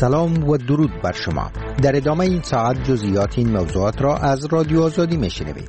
سلام و درود بر شما. در ادامه این ساعت جزئیات این موضوعات را از رادیو آزادی میشنوید.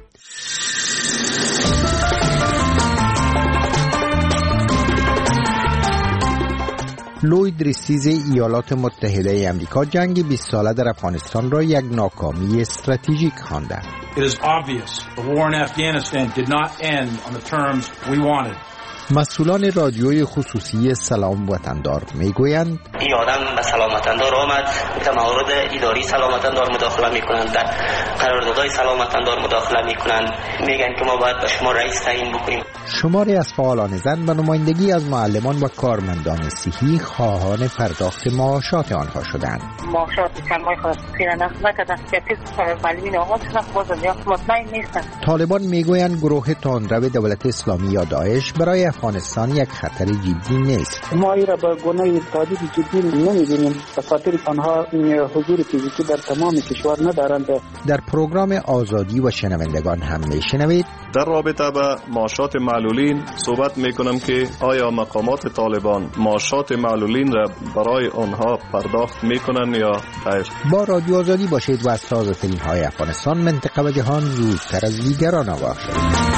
لوید ریستیز ایالات متحده امریکا جنگ 20 ساله در افغانستان را یک ناکامی استراتژیک خوانده. It is obvious the war in Afghanistan did not end on the terms we wanted. مسئولان رادیوی خصوصی سلام وطندار میگویند این آدم به سلام وطندار آمد، در موارد اداری سلام وطندار مداخله میکنند، در قراردادهای سلام وطندار مداخله میکنند، میگن که ما باید به شما رئیس تعیین بکنیم. شماری از فعالان زن و نمایندگی از معلمان و کارمندان صحی خواهان پرداخت معاشات آنها شدند. معاشات کلمای خود پیرنه نکردن که معلمین آغاز شدن بازم یا مطمئن نیستن. طالبان میگویند گروه تندرو دولت اسلامی یا داعش برای افغانستان یک خطر جدی نیست. ما این را به گونه تهدید جدی نمی‌بینیم به خاطر آنها حضور فیزیکی در تمام کشور ندارند. در پروگرام آزادی و شنوندگان هم میشنوید در رابطه با معاشات معلولین صحبت میکنم که آیا مقامات طالبان معاشات معلولین را برای آنها پرداخت میکنن یا غیر. با رادیو آزادی باشید و از تازه ترین های افغانستان، منطقه و جهان زودتر از دیگران آگاه شوید.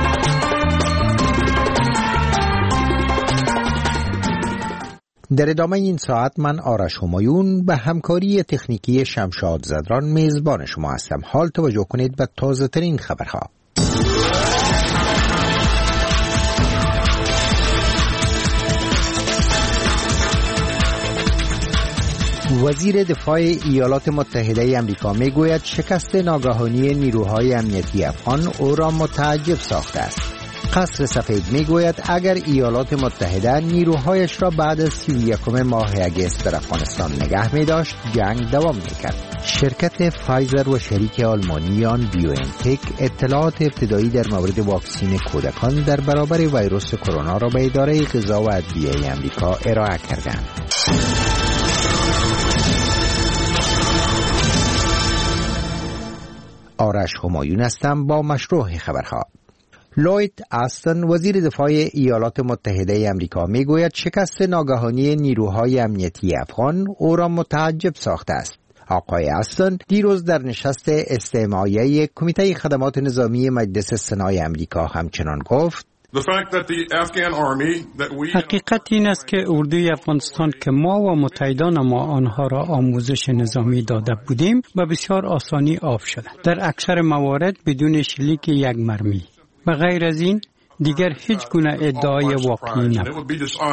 در ادامه این ساعت من آرش همایون به همکاری تکنیکی شمشاد زدران میزبان شما هستم. حال توجه کنید به تازه ترین خبرها. وزیر دفاع ایالات متحده امریکا میگوید شکست ناگهانی نیروهای امنیتی افغان او را متعجب ساخته است. قصر سفید میگوید اگر ایالات متحده نیروهایش را بعد از 31 ماه اگست در افغانستان نگه می داشت، جنگ دوام می کرد. شرکت فایزر و شریک آلمانی آن بیوانتک اطلاعات ابتدایی در مورد واکسین کودکان در برابر ویروس کرونا را به اداره غذا و ادویه امریکا ارائه کردند. آرش همایون هستم با مشروع خبرها. لوید استن وزیر دفاع ایالات متحده امریکا میگوید شکست ناگهانی نیروهای امنیتی افغان او را متعجب ساخته است. آقای استن دیروز در نشست استماعیه کمیته خدمات نظامی مجلس سنای امریکا همچنان گفت حقیقت این است که اردوی افغانستان که ما و متحدان ما آنها را آموزش نظامی داده بودیم به بسیار آسانی آف شدند، در اکثر موارد بدون شلیک یک مرمی. و غیر از این دیگر هیچ گونه ادعای واقعی نبود.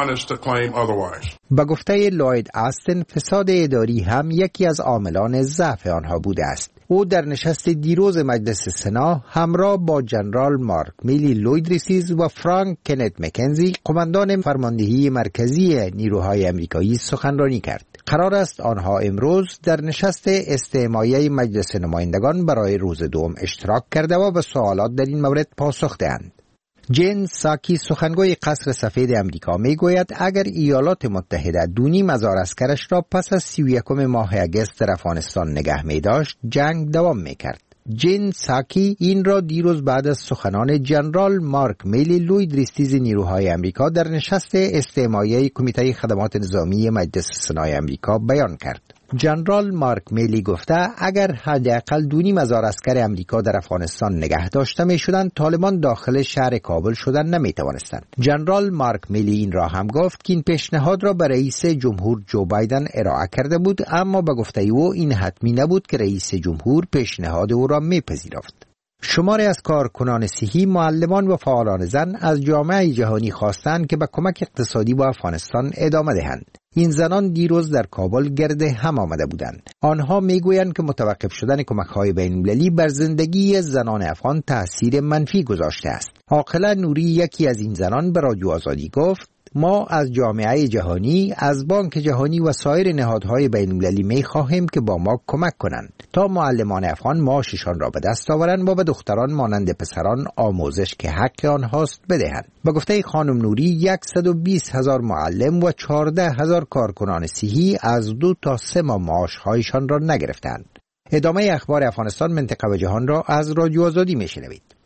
با گفته لوید استن فساد اداری هم یکی از عاملان ضعف آنها بوده است. او در نشست دیروز مجلس سنا همراه با جنرال مارک میلی لوید ریستیز و فرانک کنت مکنزی قماندان فرماندهی مرکزی نیروهای امریکایی سخنرانی کرد. قرار است آنها امروز در نشست استماعیه مجلس نمایندگان برای روز دوم اشتراک کرده و به سوالات در این مورد پاسخ دهند. جین ساکی سخنگوی قصر سفید امریکا میگوید اگر ایالات متحده 2.5 عسکرش را پس از 31 ماه اگست در افغانستان نگه می داشت، جنگ دوام می کرد. جین ساکی این را دیروز بعد از سخنان جنرال مارک میلی لوید ریستیز نیروهای امریکا در نشست استماعیه کمیته خدمات نظامی مجلس سنای امریکا بیان کرد. جنرال مارک میلی گفته اگر حداقل 2.5 عسکر امریکا در افغانستان نگه داشته می شدند، طالبان داخل شهر کابل شدن نمی توانستند. جنرال مارک میلی این را هم گفت که این پیشنهاد را به رئیس جمهور جو بایدن ارائه کرده بود، اما به گفته او این حتمی نبود که رئیس جمهور پیشنهاد او را میپذیرفت. شماری از کارکنان صحی، معلمان و فعالان زن از جامعه جهانی خواستند که به کمک اقتصادی با افغانستان ادامه دهند. این زنان دیروز در کابل گرد هم آمده بودند. آنها میگویند که متوقف شدن کمک‌های بین‌المللی بر زندگی زنان افغان تأثیر منفی گذاشته است. عاقله نوری یکی از این زنان به رادیو آزادی گفت ما از جامعه جهانی، از بانک جهانی و سایر نهادهای بین‌المللی می‌خواهیم که با ما کمک کنند تا معلمان افغان معاششان را به دست آورند و به دختران مانند پسران آموزش که حق آنهاست بدهند. به گفته خانم نوری 120,000 معلم و 14,000 کارکنان صحی از 2 تا 3 ماه معاشهایشان را نگرفتند. ادامه اخبار افغانستان، منطقه و جهان را از رادیو آزادی میشنوید.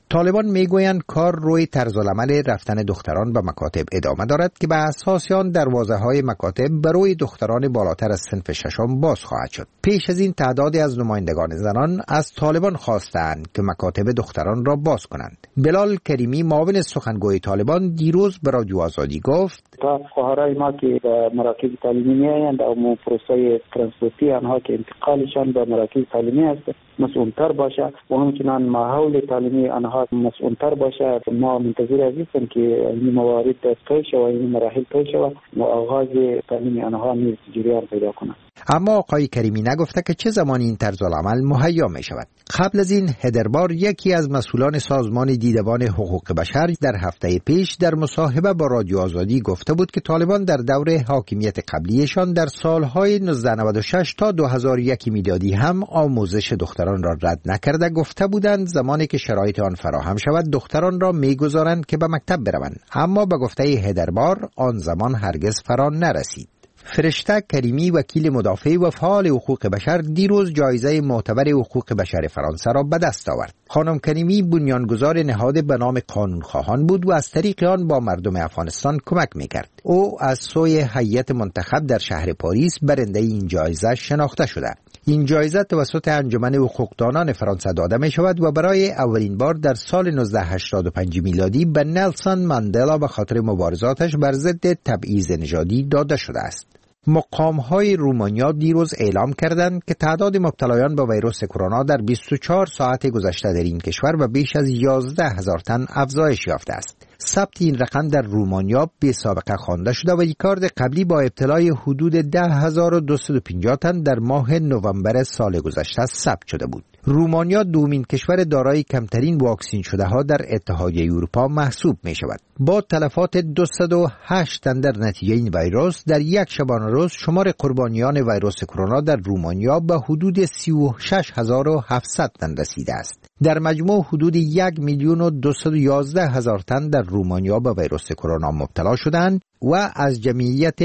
طالبان میگویند کار روی طرز العمل رفتن دختران به مکاتب ادامه دارد که به اساس آن دروازه‌های مکاتب برای دختران بالاتر از صنف ششم باز خواهد شد. پیش از این تعدادی از نمایندگان زنان از طالبان خواستند که مکاتب دختران را باز کنند. بلال کریمی معاون سخنگوی طالبان دیروز به رادیو آزادی گفت تا خواهرای ما که به مراکز تعلیمی میآیند و پروسه ترانسپورتی آنها که انتقالشان به مراکز تعلیمی است مسئول‌تر باشه و همچنین ماحول تعلیمی آنها مسئول‌تر باشه. ما منتظر هستیم که این موارد طی شود و این مراحل طی شود و آغاز تعلیم آنها نیز جریان پیدا کند. اما آقای کریمی نگفته که چه زمانی این طرز العمل مهیا می شود. قبل از این هدربار یکی از مسئولان سازمان دیدبان حقوق بشر در هفته پیش در مصاحبه با رادیو آزادی گفته بود که طالبان در دور حاکمیت قبلیشان در سالهای 1996 تا 2001 میلادی هم آموزش دختران را رد نکرده. گفته بودند زمانی که شرایط آن فراهم شود دختران را میگذارند که به مکتب بروند، اما به گفته هدربار آن زمان هرگز فرا نرسید. فرشته کریمی وکیل مدافع و فعال حقوق بشر دیروز جایزه معتبر حقوق بشر فرانسه را به دست آورد. خانم کریمی بنیانگذار نهاد به نام قانونخواهان بود و از طریق آن با مردم افغانستان کمک میکرد. او از سوی هیئت منتخب در شهر پاریس برنده این جایزه شناخته شده. این جایزه توسط انجمن حقوقدانان فرانسه داده می شود و برای اولین بار در سال 1985 میلادی به نلسون ماندلا به خاطر مبارزاتش بر ضد تبعیض نژادی داده شده است. مقام‌های رومانیا دیروز اعلام کردند که تعداد مبتلایان به ویروس کرونا در 24 ساعت گذشته در این کشور به بیش از 11,000 تن افزایش یافته است. ثبت این رقم در رومانیا بی سابقه خوانده شده و ریکارد قبلی با ابتلای حدود 10,250 تن در ماه نوامبر سال گذشته ثبت شده بود. رومانیا دومین کشور دارای کمترین واکسین شده ها در اتحادیه اروپا محسوب می شود. با تلفات 208 تن در نتیجه این ویروس در یک شبانه روز شمار قربانیان ویروس کرونا در رومانیا به حدود 36,700 تن رسیده است. در مجموع حدود 1,211,000 تن در رومانیا به ویروس کرونا مبتلا شدند و از جمعیت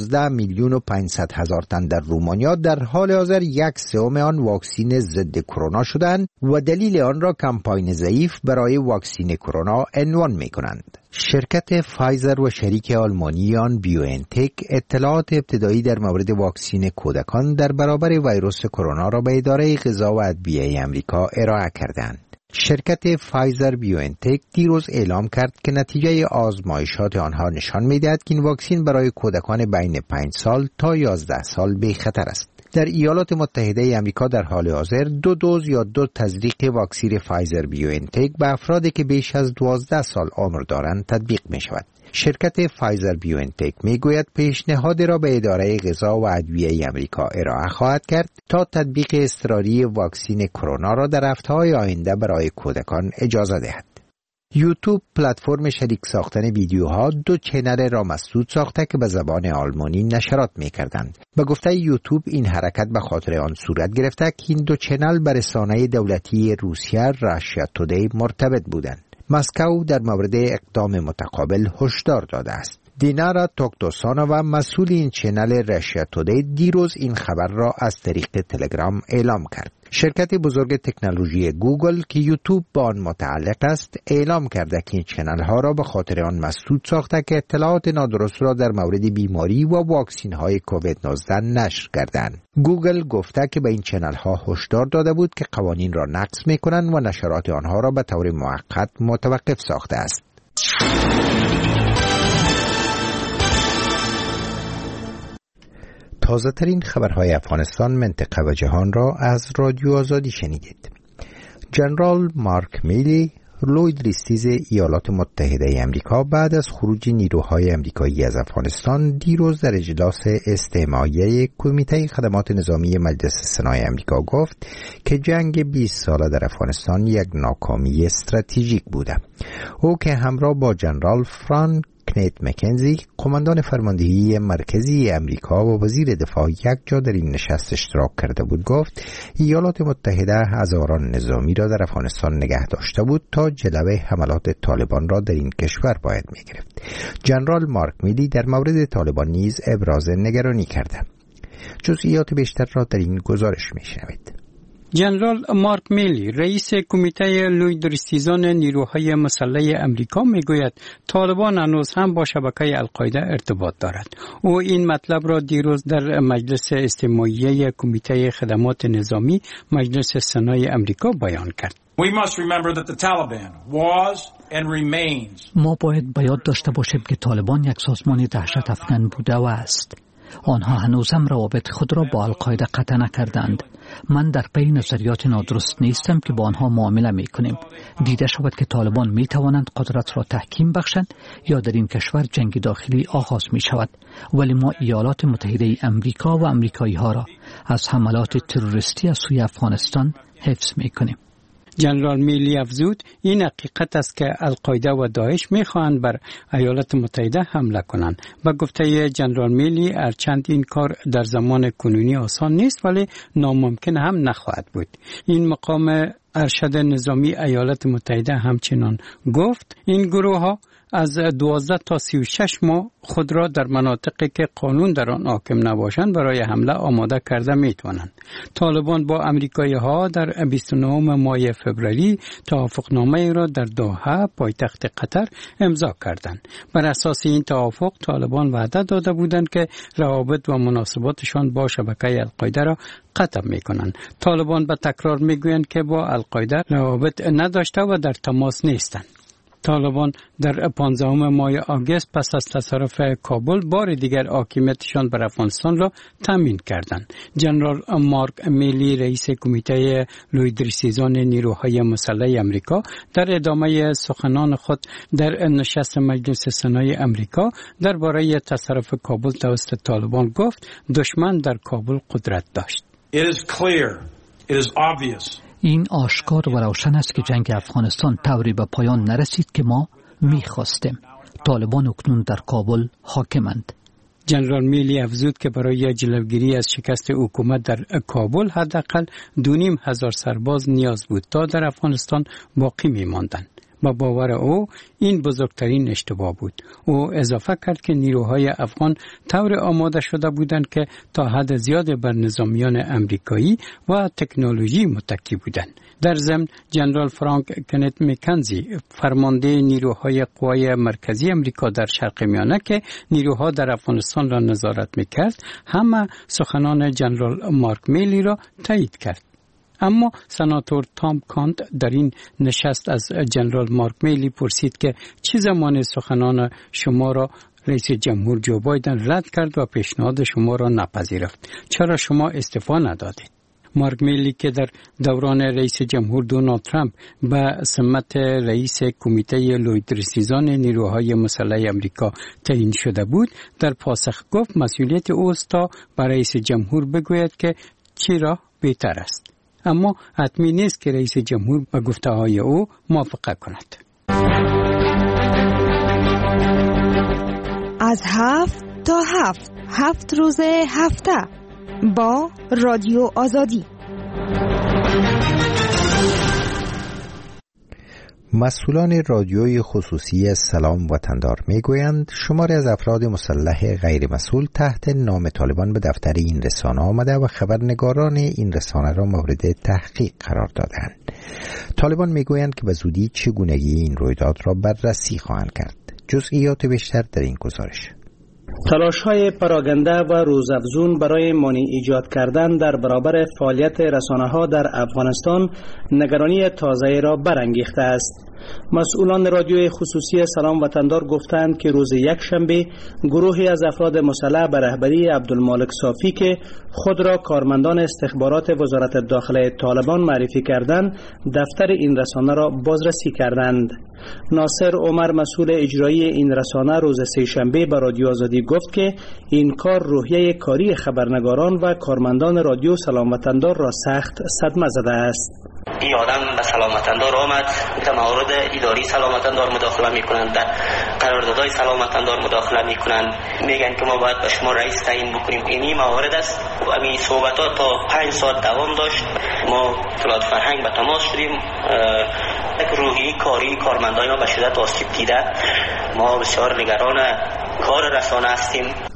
19,500,000 تن در رومانیا در حال حاضر 1/3 آن واکسین ضد کرونا شدند و دلیل آن را کمپاین ضعیف برای واکسین کرونا عنوان می کنند. شرکت فایزر و شریک آلمانی آن بیوئنتک اطلاعات ابتدایی در مورد واکسین کودکان در برابر ویروس کرونا را به اداره غذا و ادویه آمریکا ارائه کردند. شرکت فایزر بیوئنتک دیروز اعلام کرد که نتیجه آزمایشات آنها نشان می‌دهد که این واکسین برای کودکان بین 5 سال تا 11 سال بی خطر است. در ایالات متحده آمریکا در حال حاضر 2 دوز یا 2 تزریق واکسن فایزر بیوئنتک به افرادی که بیش از 12 سال عمر دارند تطبیق می‌شود. شرکت فایزر بیوئنتک میگوید پیشنهاد را به اداره غذا و ادویه آمریکا ارائه خواهد کرد تا تطبیق اضطراری واکسن کرونا را در هفته‌های آینده برای کودکان اجازه دهد. یوتیوب پلتفرم شریک ساختن ویدیوها 2 چنل را مسدود ساخته که به زبان آلمانی نشرات می‌کردند. به گفته یوتیوب این حرکت به خاطر آن صورت گرفته که این 2 چنل به رسانه دولتی روسیه راشیا تودی مرتبط بودند. مسکو در مورد اقدام متقابل هشدار داده است. دینارا توکتوسانووا مسئول این چنل راشیا تودی دیروز این خبر را از طریق تلگرام اعلام کرد. شرکت بزرگ تکنولوژی گوگل که یوتیوب با آن متعلق است اعلام کرده که این چنل ها را به خاطر آن مسدود ساخته که اطلاعات نادرست را در مورد بیماری و واکسین های کووید 19 نشر کردند. گوگل گفته که به این چنل ها هشدار داده بود که قوانین را نقض می کنند و نشرات آنها را به طور موقت متوقف ساخته است. تازه ترین خبرهای افغانستان، منطقه و جهان را از رادیو آزادی شنیدید. جنرال مارک میلی، لوید ریستیز ایالات متحده آمریکا بعد از خروج نیروهای آمریکایی از افغانستان دیروز در اجلاس استماعیه کمیته خدمات نظامی مجلس سنای آمریکا گفت که جنگ 20 ساله در افغانستان یک ناکامی استراتژیک بوده. او که همراه با جنرال فرانک کنیت مکنزی، قماندان فرماندهی مرکزی امریکا و وزیر دفاع یک جا در این نشست اشتراک کرده بود، گفت ایالات متحده هزاران نظامی را در افغانستان نگه داشته بود تا جلوه حملات طالبان را در این کشور باید می‌گرفت. جنرال مارک میلی در مورد طالبان نیز ابراز نگرانی کرده. جزئیات بیشتر را در این گزارش می‌شنوید. جنرال مارک میلی رئیس کمیته لوید ریسیزان نیروهای مسلح امریکا میگوید طالبان هنوز هم با شبکه القاعده ارتباط دارد. او این مطلب را دیروز در مجلس استماعیه کمیته خدمات نظامی مجلس سنای امریکا بیان کرد. We must remember that the Taliban was and remains. ما باید به یاد داشته باشیم که طالبان یک سازمان دهشت افکن بوده و است. آنها هنوز هم روابط خود را با القاعده قطع نکردند. من در پی نظریات نادرست نیستم که با آنها معامله می کنیم. دیده شود که طالبان می توانند قدرت را تحکیم بخشند یا در این کشور جنگ داخلی آغاز می شود. ولی ما ایالات متحده امریکا و امریکایی ها را از حملات تروریستی از سوی افغانستان حفظ می کنیم. جنرال میلی افزود این حقیقت است که القاعده و داعش میخواهند بر ایالات متحده حمله کنند. با گفته جنرال میلی هرچند این کار در زمان کنونی آسان نیست ولی ناممکن هم نخواهد بود. این مقام ارشد نظامی ایالات متحده همچنان گفت این گروه ها از 12 تا 36 ماه خود را در مناطقی که قانون در آن حاکم نباشند برای حمله آماده کرده میتوانند. طالبان با امریکایی ها در 29 ماه فوریه توافقنامه را در دوحه پایتخت قطر امضا کردند. بر اساس این توافق طالبان وعده داده بودند که روابط و مناسباتشان با شبکه القاعده را قطع میکنند. طالبان به تکرار میگویند که با القاعده روابط نداشته و در تماس نیستند. طالبان در 15 ماه آگوست پس از تصرف کابل بار دیگر حاکمیتشان بر افغانستان را تامین کردند. جنرال مارک میلی رئیس کمیته لوید ریسیزان نیروهای مسلح امریکا در ادامه سخنان خود در نشست مجلس سنای امریکا درباره تصرف کابل توسط طالبان گفت دشمن در کابل قدرت داشت. It is clear. It is obvious. این آشکار و روشن است که جنگ افغانستان طوری به پایان نرسید که ما می‌خواستیم. طالبان اکنون در کابل حاکمند. جنرال میلی افزود که برای جلوگیری از شکست حکومت در کابل حداقل 2,500 سرباز نیاز بود تا در افغانستان باقی می‌ماندند. با باور او این بزرگترین اشتباه بود. او اضافه کرد که نیروهای افغان طور آماده شده بودند که تا حد زیاد بر نظامیان امریکایی و تکنولوژی متکی بودند. در ضمن جنرال فرانک کنت مکنزی فرمانده نیروهای قوای مرکزی امریکا در شرق میانه که نیروها در افغانستان را نظارت میکرد همه سخنان جنرال مارک میلی را تایید کرد. اما سناتور تام کانت در این نشست از جنرال مارک میلی پرسید که چه زمان سخنان شما را رئیس جمهور جو بایدن رد کرد و پیشنهاد شما را نپذیرفت؟ چرا شما استعفا ندادید؟ مارک میلی که در دوران رئیس جمهور دونالد ترامپ به سمت رئیس کمیته لوید ریسیزان نیروهای مسلح امریکا تعیین شده بود در پاسخ گفت مسئولیت اوست تا به رئیس جمهور بگوید که چی راه بهتر است. اما حتمی نیست که رئیس جمهور با گفته‌های او موافقت کند. از 7 تا 7 روز هفته با رادیو آزادی. مسئولان رادیوی خصوصی سلام وطندار میگویند شماری از افراد مسلح غیر مسئول تحت نام طالبان به دفتر این رسانه آمده و خبرنگاران این رسانه را مورد تحقیق قرار دادند. طالبان میگویند که به زودی چگونگی این رویداد را بررسی خواهند کرد. جزئیات بیشتر در این گزارش. تلاش‌های پراگنده و روزافزون برای مانع ایجاد کردن در برابر فعالیت رسانه‌ها در افغانستان نگرانی تازه را برانگیخته است. مسئولان رادیوی خصوصی سلام وطندار گفتند که روز یکشنبه گروهی از افراد مسلح به رهبری عبدالمالک صافی که خود را کارمندان استخبارات وزارت داخله طالبان معرفی کردند دفتر این رسانه را بازرسی کردند. ناصر عمر مسئول اجرایی این رسانه روز سه‌شنبه به رادیو آزادی گفت که این کار روحیه کاری خبرنگاران و کارمندان رادیو سلام وطندار را سخت صدمه زده است. این آدم به سلام وطندار آمد در موارد اداری سلام وطندار مداخله میکنند، در قراردادهای سلام وطندار مداخله میکنند، میگن که ما باید به شما رئیس تعیین بکنیم. این موارد است. همین صحبت‌ها تا 5 ساعت دوام داشت. ما اطلاعات فرهنگ به تماس شدیم. روحی کاری کارمندان ما به شدت آسیب دیده. ما بسیار نگران کار رسانه هستیم.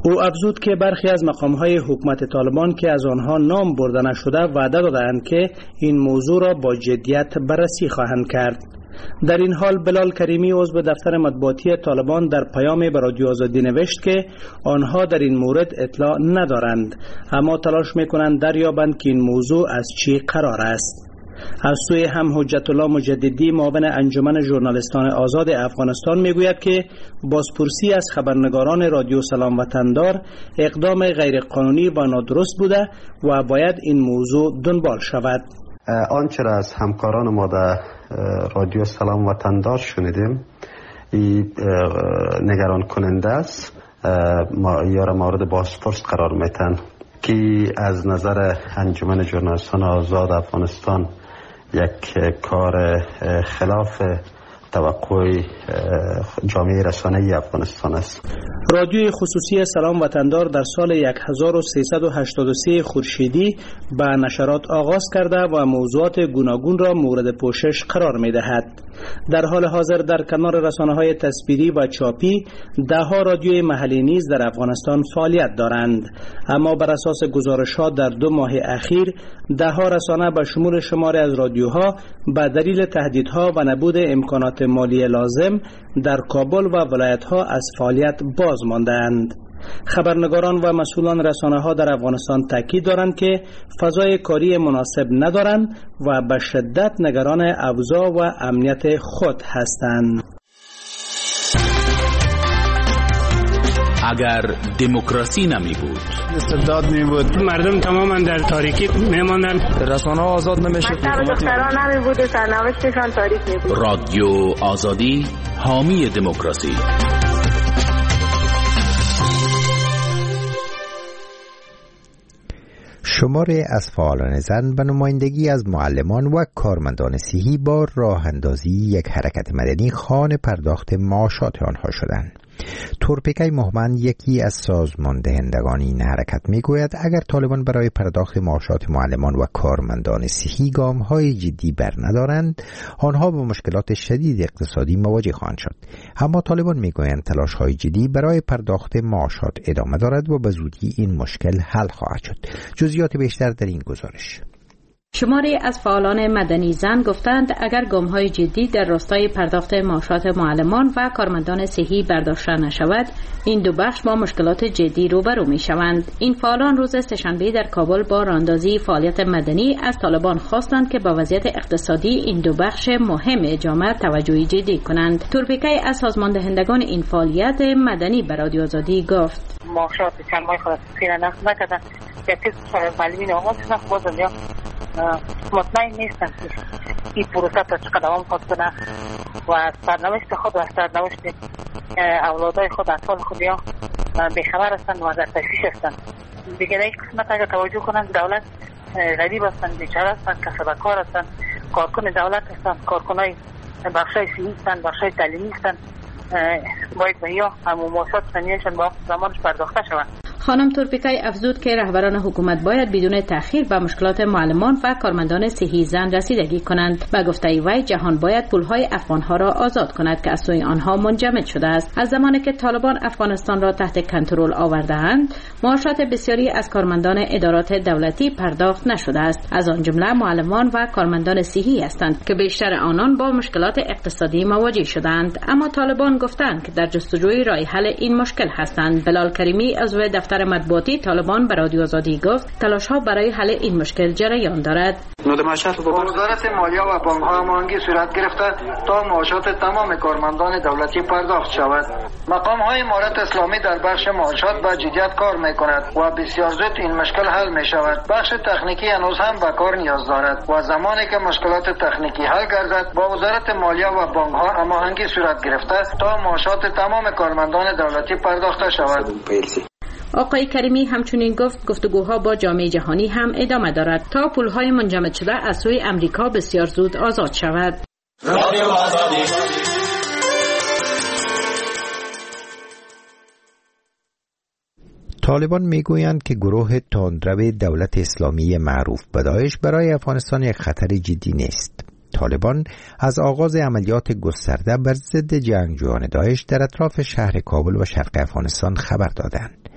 او افزود که برخی از مقام‌های حکومت طالبان که از آنها نام برده نشده وعده دادند که این موضوع را با جدیت بررسی خواهند کرد. در این حال بلال کریمی عضو دفتر مطبوعاتی طالبان در پیامی به رادیو آزادی نوشت که آنها در این مورد اطلاع ندارند، اما تلاش میکنند دریابند که این موضوع از چی قرار است. از سوی هم حجت الله مجددی معاون انجمن ژورنالیستان آزاد افغانستان میگوید که بازپرسی از خبرنگاران رادیو سلام وطندار اقدام غیرقانونی و نادرست بوده و باید این موضوع دنبال شود. آنچه را از همکاران ما در رادیو سلام وطندار شنیدیم این نگران کننده است. یارا مورد بازپرس قرار میتن که از نظر انجمن ژورنالیستان آزاد افغانستان یک کار خلاف توقع جامعه رسانه‌ای افغانستان است. رادیوی خصوصی سلام وطندار در سال 1383 خورشیدی به نشرات آغاز کرده و موضوعات گوناگون را مورد پوشش قرار می دهد. در حال حاضر در کنار رسانه‌های تصویری و چاپی ده‌ها رادیوی محلی نیز در افغانستان فعالیت دارند، اما بر اساس گزارش‌ها در 2 ماه اخیر ده‌ها رسانه به شمول شماری از رادیوها به دلیل تهدیدها و نبود امکانات مالی لازم در کابل و ولایت‌ها از فعالیت باز مانده‌اند. خبرنگاران و مسئولان رسانه‌ها در افغانستان تاکید دارند که فضای کاری مناسب ندارند و به شدت نگران اوضاع و امنیت خود هستند. اگر دموکراسی نمی بود، استبداد می بود، مردم تماما در تاریکی می ماندند، رسانه‌ها آزاد نمیشد، دختران نمی بود، سرنوشتشان تاریک می بود. رادیو آزادی حامی دموکراسی. شماری از فعالان زن به نمایندگی از معلمان و کارمندان صحی با راه اندازی یک حرکت مدنی خواهان پرداخت معاشات آنها شدند. تورپیکای مهمند یکی از سازماندهندگان این حرکت میگوید اگر طالبان برای پرداخت معاشات معلمان و کارمندان صحی گام‌های جدی برندارند، آنها با مشکلات شدید اقتصادی مواجه خواهند شد. اما طالبان میگویند تلاش‌های جدی برای پرداخت معاشات ادامه دارد و به زودی این مشکل حل خواهد شد. جزئیات بیشتر در این گزارش. شماری از فعالان مدنی زن گفتند اگر گام‌های جدی در راستای پرداخت معاشات معلمان و کارمندان صحی برداشته نشود، این دو بخش با مشکلات جدی روبرو می‌شوند. این فعالان روز سه‌شنبه در کابل با راهاندازی فعالیت مدنی از طالبان خواستند که با وضعیت اقتصادی این دو بخش مهم جامعه توجهی جدی کنند. تورپیکای از سازماندهندگان این فعالیت مدنی به رادیو آزادی گفت: معاشات چند ماه خود نقد نکردن که معلمین آغاز نخواهد یا مطمئن نیستم که این پروسه تا چقدر دوام خواهد کنه و از سرنوشت خود و از سرنوشت اولادای خود اطفال خود یا بیخبر هستند و در تشویش هستند. دیگر این قسمت اگر توجه کنند دولت غریب هستند، بیچاره هستند، کسب کار هستند، کارکن دولت هستند، کارکنای بخشای صحی هستند، بخشای تعلیمی هستند، باید به یا همون معاشات سنیهشان با زمانش پرداخته شوند. خانم تورپیکای افزود که رهبران حکومت باید بدون تأخیر به مشکلات معلمان و کارمندان صحی زن رسیدگی کنند. به گفته وی جهان باید پولهای افغانها را آزاد کند که از سوی آنها منجمد شده است. از زمانی که طالبان افغانستان را تحت کنترل آورده‌اند، معاشات بسیاری از کارمندان ادارات دولتی پرداخت نشده است. از آن جمله معلمان و کارمندان صحی هستند که بیشتر آنان با مشکلات اقتصادی مواجه شدند. اما طالبان گفتند که در جستجوی راه حل این مشکل هستند. بلال کریمی عضو دفتر مطبوعاتی طالبان به رادیو آزادی گفت تلاش‌ها برای حل این مشکل جریان دارد. وزارت مالیه و بانک‌ها هماهنگی صورت گرفته تا معاشات تمام کارمندان دولتی پرداخت شود. مقام‌های امارت اسلامی در بخش معاشات با جدیت کار می‌کند و بسیار زود این مشکل حل می‌شود. بخش تکنیکی هنوز هم به کار نیاز دارد و زمانی که مشکلات تکنیکی حل گردد با وزارت مالیه و بانک‌ها هماهنگی صورت گرفته تا معاشات تمام کارمندان دولتی پرداخته شود. آقای کریمی همچنین گفت گفتگوها با جامعه جهانی هم ادامه دارد تا پولهای منجمد شده از سوی امریکا بسیار زود آزاد شود. طالبان میگویند که گروه تندرو دولت اسلامی معروف به داعش برای افغانستان یک خطر جدی نیست. طالبان از آغاز عملیات گسترده بر ضد جنگجویان داعش در اطراف شهر کابل و شرق افغانستان خبر دادند.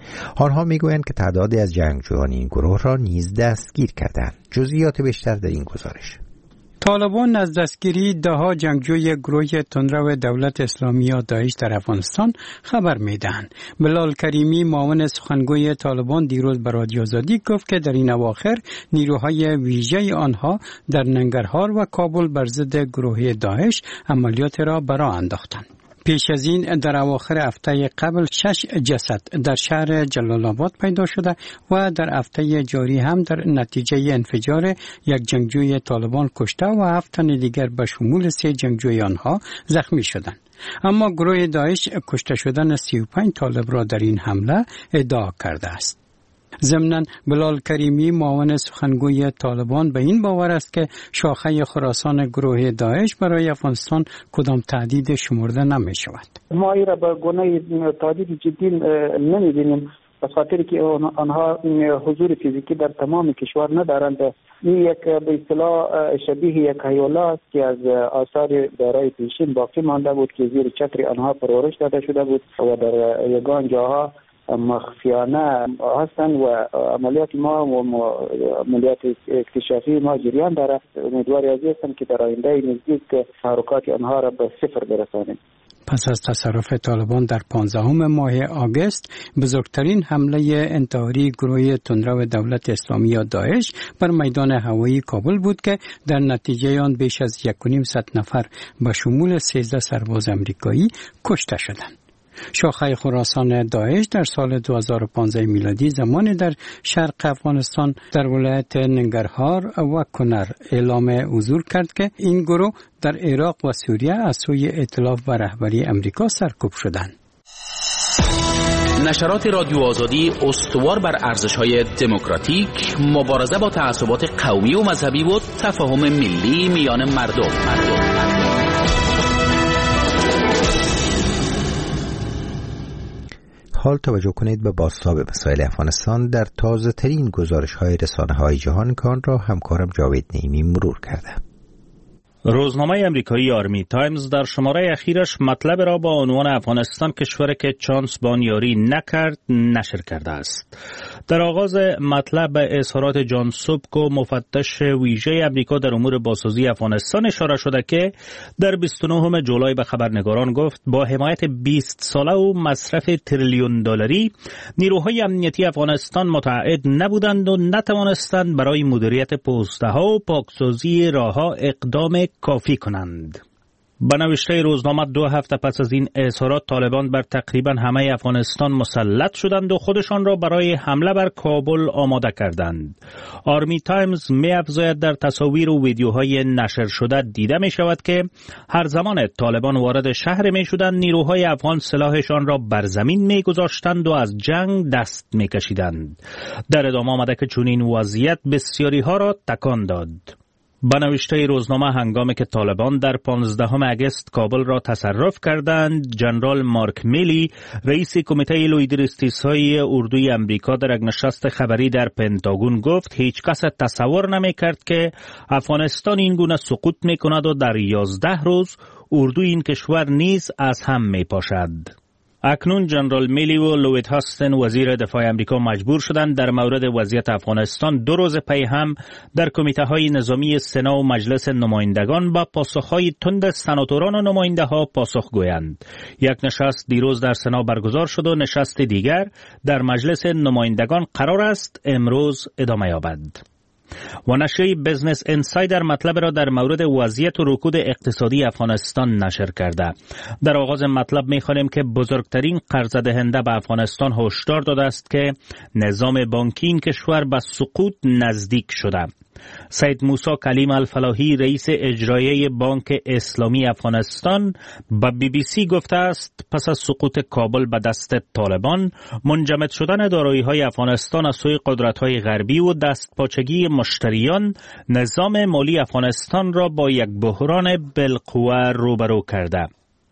آنها میگویند که تعدادی از جنگجویان این گروه را نیز دستگیر کردند. جزئیات بیشتر در این گزارش. طالبان از دستگیری دهها جنگجوی گروه تندرو دولت اسلامی یا داعش در افغانستان خبر میدهند. بلال کریمی معاون سخنگوی طالبان دیروز به رادیو آزادی گفت که در این اواخر نیروهای ویژه آنها در ننگرهار و کابل بر ضد گروه داعش عملیات را برا انداختند. پیش از این در اواخر هفته قبل 6 جسد در شهر جلال آباد پیدا شده و در هفته جاری هم در نتیجه انفجار یک جنگجوی طالبان کشته و 7 تن دیگر به شمول 3 جنگجوی آنها زخمی شدند. اما گروه داعش کشته شدن 35 طالب را در این حمله ادعا کرده است. ضمناً بلال کریمی معاون سخنگوی طالبان به این باور است که شاخه خراسان گروه داعش برای افغانستان کدام تهدید شمرده نمی شود. ما این را به گونه تهدید جدی نمی بینیم، به خاطر که آنها حضور فیزیکی در تمام کشور ندارند. این یک به اصطلاح شبیه یک هیولا است که از آثار دارای پیشین باقی مانده بود که زیر چتر آنها پرورش داده شده بود و در یگان جاها مخفیانه هستند و عملیات ما و عملیات اکتشافی ما جریان داره. امیدواری از هستم که در آینده نزدیک تحرکات آنها را به صفر برسانیم. پس از تصرف طالبان در 15 ماه آگوست بزرگترین حمله انتحاری گروه تندرو دولت اسلامی یا داعش بر میدان هوایی کابل بود که در نتیجه آن بیش از 1.5 نفر به شمول 13 سرباز امریکایی کشته شدند. شاخه خراسان داعش در سال 2015 میلادی زمانی در شرق افغانستان در ولایت ننگرهار و کنر اعلام حضور کرد که این گروه در عراق و سوریه از سوی ائتلاف و رهبری امریکا سرکوب شدند. نشرات رادیو آزادی استوار بر ارزش‌های دموکراتیک، مبارزه با تعصبات قومی و مذهبی و تفاهم ملی میان مردم. حال توجه کنید به بازتاب مسائل افغانستان در تازه ترین گزارش های رسانه های جهان که آن را همکارم جاوید نعیمی مرور کرده. روزنامه امریکایی آرمی تایمز در شماره اخیرش مطلب را با عنوان افغانستان کشوری که چانس بانیاری نکرد نشر کرده است. در آغاز مطلب به اظهارات جان سوبکو مفتش ویژه امریکا در امور بازسازی افغانستان اشاره شده که در 29 جولای به خبرنگاران گفت با حمایت 20 ساله و مصرف تریلیون دلاری نیروهای امنیتی افغانستان متعهد نبودند و نتوانستند برای مدیریت پوسته‌ها و پاکسازی راه‌ها اقدام کافی کنند. به نوشته روزنامه 2 هفته پس از این اظهارات طالبان بر تقریبا همه افغانستان مسلط شدند و خودشان را برای حمله بر کابل آماده کردند. آرمی تایمز می افزاید در تصاویر و ویدیوهای نشر شده دیده می شود که هر زمان طالبان وارد شهر می شدند نیروهای افغان سلاحشان را بر زمین می گذاشتند و از جنگ دست می کشیدند. در ادامه آمده که چنین وضعیت بسیاری ها را تکان داد. به نوشته روزنامه هنگامی که طالبان در 15 آگوست کابل را تصرف کردند، جنرال مارک میلی رئیس کمیته لویدریستیس‌های اردوی امریکا در یک نشست خبری در پنتاگون گفت هیچ کس تصور نمی کرد که افغانستان این گونه سقوط می کند و در 11 روز اردوی این کشور نیز از هم می پاشد. اکنون جنرال میلی و لوید هاستن وزیر دفاع امریکا مجبور شدند در مورد وضعیت افغانستان 2 روز پی هم در کمیته های نظامی سنا و مجلس نمایندگان با پاسخهای تند سناتوران و نماینده ها پاسخ گویند. یک نشست دیروز در سنا برگزار شد و نشست دیگر در مجلس نمایندگان قرار است امروز ادامه یابد. و نشریه بزنس انسایدر مطلب را در مورد وضعیت و رکود اقتصادی افغانستان نشر کرده. در آغاز مطلب می‌خوانیم که بزرگترین قرضه دهنده به افغانستان هشدار داده است که نظام بانکی این کشور به سقوط نزدیک شده. سید موسی کلیم الفلاحی رئیس اجرایی بانک اسلامی افغانستان به BBC گفته است پس از سقوط کابل به دست طالبان منجمد شدن دارایی‌های افغانستان از سوی قدرت‌های غربی و دستپاچگی مشتریان نظام مالی افغانستان را با یک بحران بالقوه روبرو کرده.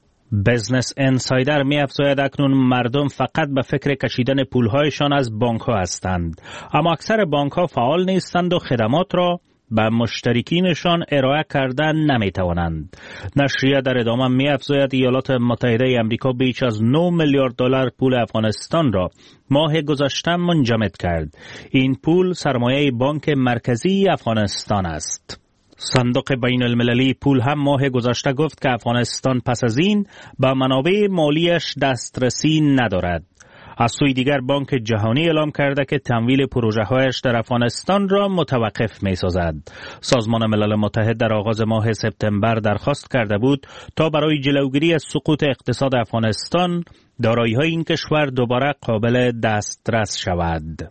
بزنس انسایدر می افزاید اکنون مردم فقط به فکر کشیدن پولهایشان از بانک ها هستند، اما اکثر بانک ها فعال نیستند و خدمات را به مشترکینشان ارائه کردن نمیتوانند. نشریه در ادامه می‌افزاید ایالات متحده آمریکا بیش از 9 میلیارد دلار پول افغانستان را ماه گذشته منجمد کرد. این پول سرمایه بانک مرکزی افغانستان است. صندوق بین المللی پول هم ماه گذشته گفت که افغانستان پس از این به منابع مالیش دسترسی ندارد. از سوی دیگر بانک جهانی اعلام کرده که تمویل پروژه‌هایش در افغانستان را متوقف می‌سازد. سازمان ملل متحد در آغاز ماه سپتامبر درخواست کرده بود تا برای جلوگیری از سقوط اقتصاد افغانستان دارایی‌های این کشور دوباره قابل دسترس شود.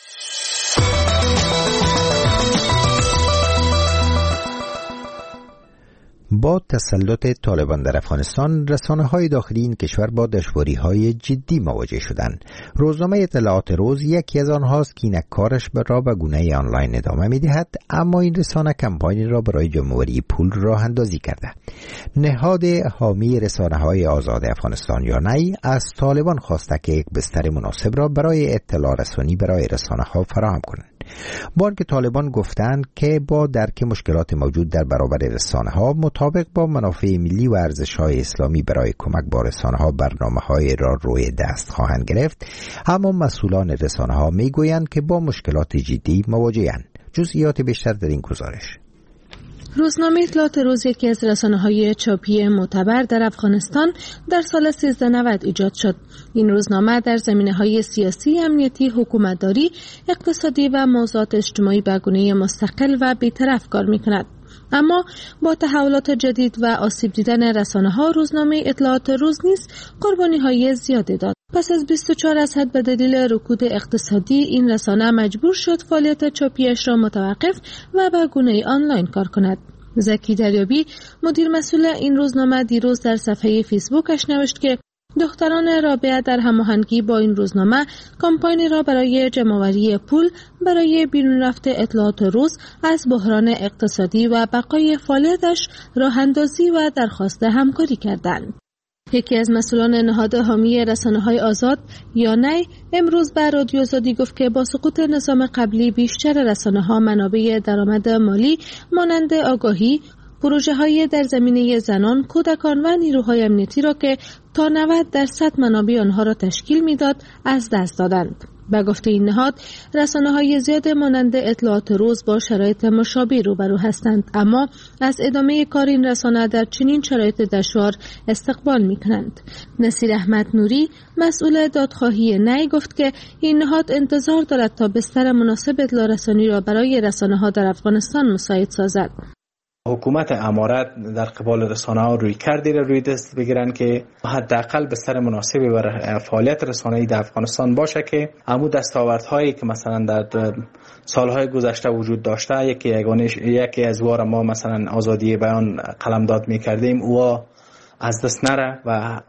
با تسلط طالبان در افغانستان، رسانه‌های داخلی این کشور با دشواری‌های جدی مواجه شدند. روزنامه اطلاعات روز یکی از آنهاست که اینک کارش را به گونه آنلاین ادامه می‌دهد، اما این رسانه کمپاین را برای جمع‌آوری پول راه اندازی کرده. نهاد حامی رسانه‌های آزاد افغانستان یا نی از طالبان خواسته که یک بستر مناسب را برای اطلاع رسانی برای رسانه‌ها فراهم کنند. بانک طالبان گفتند که با درک مشکلات موجود در برابر رسانه‌ها مطابق با منافع ملی و ارزش‌های اسلامی برای کمک با رسانه‌ها برنامه‌های را روی دست خواهند گرفت، اما مسئولان رسانه‌ها می‌گویند که با مشکلات جدی مواجه‌اند. جزئیات بیشتر در این گزارش. روزنامه اطلاعات روز یکی از رسانه‌های چاپی معتبر در افغانستان در سال 1390 ایجاد شد. این روزنامه در زمینه‌های سیاسی، امنیتی، حکومتداری، اقتصادی و موضوعات اجتماعی به گونه مستقل و بی‌طرف کار می‌کند. اما با تحولات جدید و آسیب دیدن رسانه‌ها، روزنامه اطلاعات روز نیز قربانی‌های زیادی داد. پس از 24 از حد به دلیل رکود اقتصادی، این رسانه مجبور شد فعالیت چاپیش را متوقف و به گونه آنلاین کار کند. زکی دریابی، مدیر مسئول این روزنامه، دیروز در صفحه فیسبوکش نوشت که دختران رابعه در هماهنگی با این روزنامه کمپاینی را برای جمع‌آوری پول برای بیرون رفت اطلاعات روز از بحران اقتصادی و بقای فعالیتش راه اندازی و درخواست همکاری کردند. یکی از مسئولان نهاد حامی رسانه‌های آزاد یا نی امروز به رادیو آزادی گفت که با سقوط نظام قبلی بیشتر رسانه‌ها منابع درآمد مالی مانند آگاهی، پروژه‌های در زمینه زنان، کودکان و نیروهای امنیتی را که تا 90% منابع آنها را تشکیل می‌داد از دست دادند. به گفته این نهاد، رسانه‌های زیاد مانند اطلاعات روز با شرایط مشابه روبرو هستند، اما از ادامه کار این رسانه در چنین شرایط دشوار استقبال می‌کنند. نصیر احمد نوری، مسئول دادخواهی نی، گفت که این نهاد انتظار دارد تا بستر مناسب اطلاع رسانی را برای رسانه‌ها در افغانستان مساعد سازد. حکومت امارت در قبال رسانه‌ها روی کردی را روی دست بگیرن که حداقل بستر مناسبی برای فعالیت رسانه‌ای در افغانستان باشه که همون دستاوردهایی که مثلا در سالهای گذشته وجود داشته، یکی از وار ما مثلا آزادی بیان قلمداد می‌کردیم او از دست نره و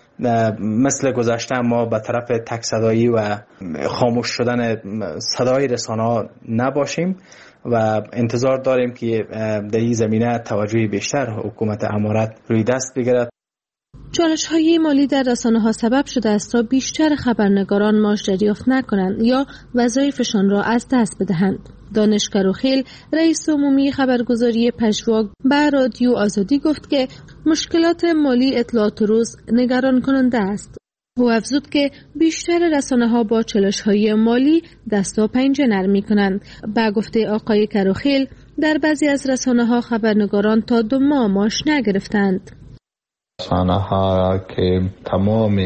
مثل گذشته ما به طرف تک صدایی و خاموش شدن صدای رسانه‌ها نباشیم و انتظار داریم که در این زمینه توجه بیشتر حکومت امارت روی دست بگیرد. چالش‌های مالی در رسانه‌ها سبب شده است تا بیشتر خبرنگاران معاش دریافت نکنند یا وظایفشان را از دست بدهند. دانش کروخیل، رئیس عمومی خبرگزاری پژواک، به رادیو آزادی گفت که مشکلات مالی اطلاعات روز نگران کننده است. او افزود که بیشتر رسانه‌ها با چالش‌های مالی دست و پنجه نرم می‌کنند. به گفته آقای کروخیل، در بعضی از رسانه‌ها خبرنگاران تا 2 ماه معاش نگرفتند. رسانه‌ها که تمام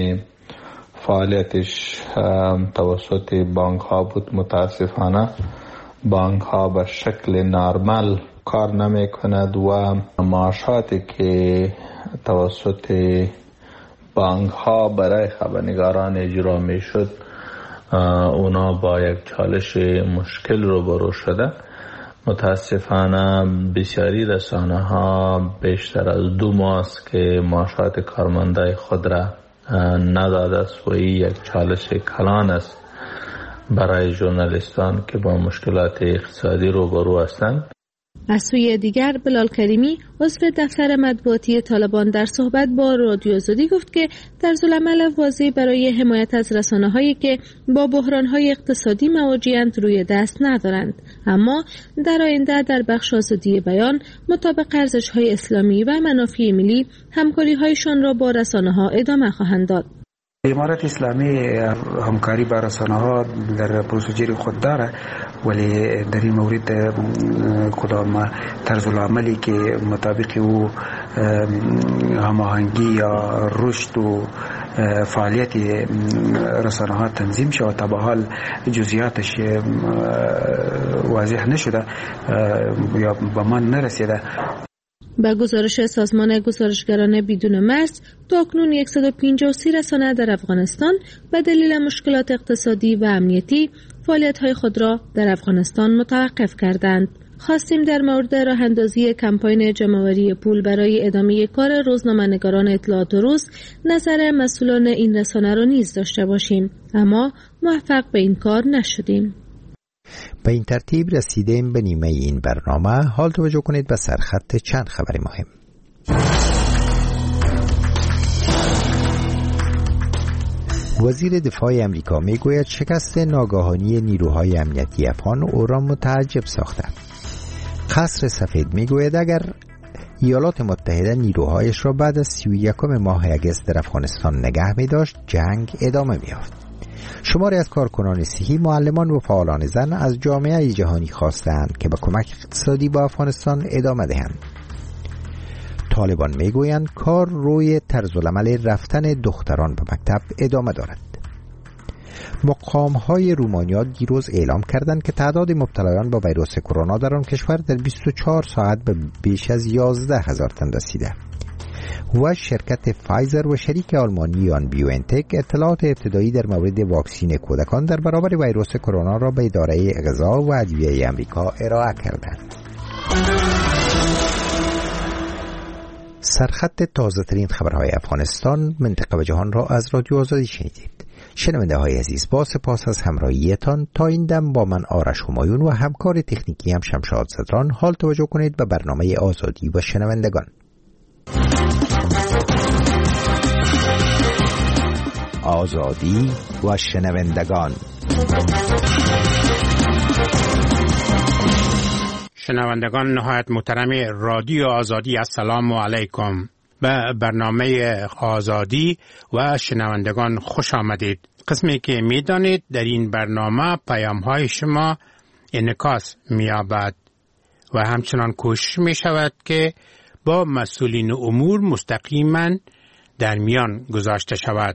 فعالیتش توسط بانک‌ها بود، متاسفانه بانک‌ها به شکل نرمال کار نمی‌کند و معاشاتی که توسط بانک ها برای خبرنگاران اجرا می شد اونا با یک چالش مشکل روبرو شده. متاسفانه بسیاری رسانه ها بیشتر از 2 ماه است که معاشات کارمندای خود را نداده است و این یک چالش کلان است برای ژورنالیستان که با مشکلات اقتصادی روبرو هستند. از سوی دیگر بلال کریمی عضو دفتر مطبوعاتی طالبان در صحبت با رادیو آزادی گفت که طرزالعمل واضحی برای حمایت از رسانه‌هایی که با بحران‌های اقتصادی مواجه‌اند روی دست ندارند، اما در آینده در بخش آزادی بیان مطابق ارزش‌های اسلامی و منافع ملی همکاری‌هایشان را با رسانه‌ها ادامه خواهند داد. امارت اسلامی همکاری با رسانه‌ها در پروسیجر خود داره، ولی در این مورد کدام طرزالعملی که مطابق او هماهنگی یا رشد و فعالیت رسانه‌ها تنظیم شد تا به حال جزئیاتش واضح نشده یا به من نرسیده. با گزارش سازمان گزارشگران بدون مرز، تاکنون 153 رسانه در افغانستان به دلیل مشکلات اقتصادی و امنیتی فعالیت‌های خود را در افغانستان متوقف کردند. خواستیم در مورد راه اندازی کمپاین جمع‌آوری پول برای ادامه کار روزنامه‌نگاران اطلاعات و روز نظر مسئولان این رسانه را نیز داشته باشیم، اما موفق به این کار نشدیم. به این ترتیب رسیدیم به نیمه این برنامه. حال توجه کنید به سرخط چند خبر مهم. وزیر دفاع امریکا میگوید شکست ناگهانی نیروهای امنیتی افغان او را متعجب ساخته. قصر سفید میگوید اگر ایالات متحده نیروهایش را بعد از 31 ماه اگست در افغانستان نگه می داشت، جنگ ادامه می یافت. شماری از کارکنان صحی، معلمان و فعالان زن از جامعه جهانی خواستند که به کمک اقتصادی با افغانستان ادامه دهند. طالبان میگویند کار روی طرزالعمل رفتن دختران به مکتب ادامه دارد. مقام‌های رومانیا دیروز اعلام کردند که تعداد مبتلایان با ویروس کرونا در آن کشور در 24 ساعت به بیش از 11,000 تن رسیده. و شرکت فایزر و شریک آلمانی آن بیوانتک اطلاعات ابتدایی در مورد واکسین کودکان در برابر ویروس کرونا را به اداره غذا و ادویه آمریکا ارائه کردند. سرخط تازه ترین خبرهای افغانستان، منطقه و جهان را از رادیو آزادی شنیدید. شنونده های عزیز، با سپاس از همراهیتان تا این دم با من آرش همایون و همکار تکنیکی هم شمشاد زدران. حال توجه کنید به برنامه آزادی و شنوندگان. آزادی و شنوندگان. شنوندگان نهایت محترم رادیو آزادی، السلام علیکم. به برنامه آزادی و شنوندگان خوش آمدید. قسمی که می دانید در این برنامه پیام های شما انعکاس می یابد و همچنان کوشش می شود که با مسئولین امور مستقیما در میان گذاشته شود.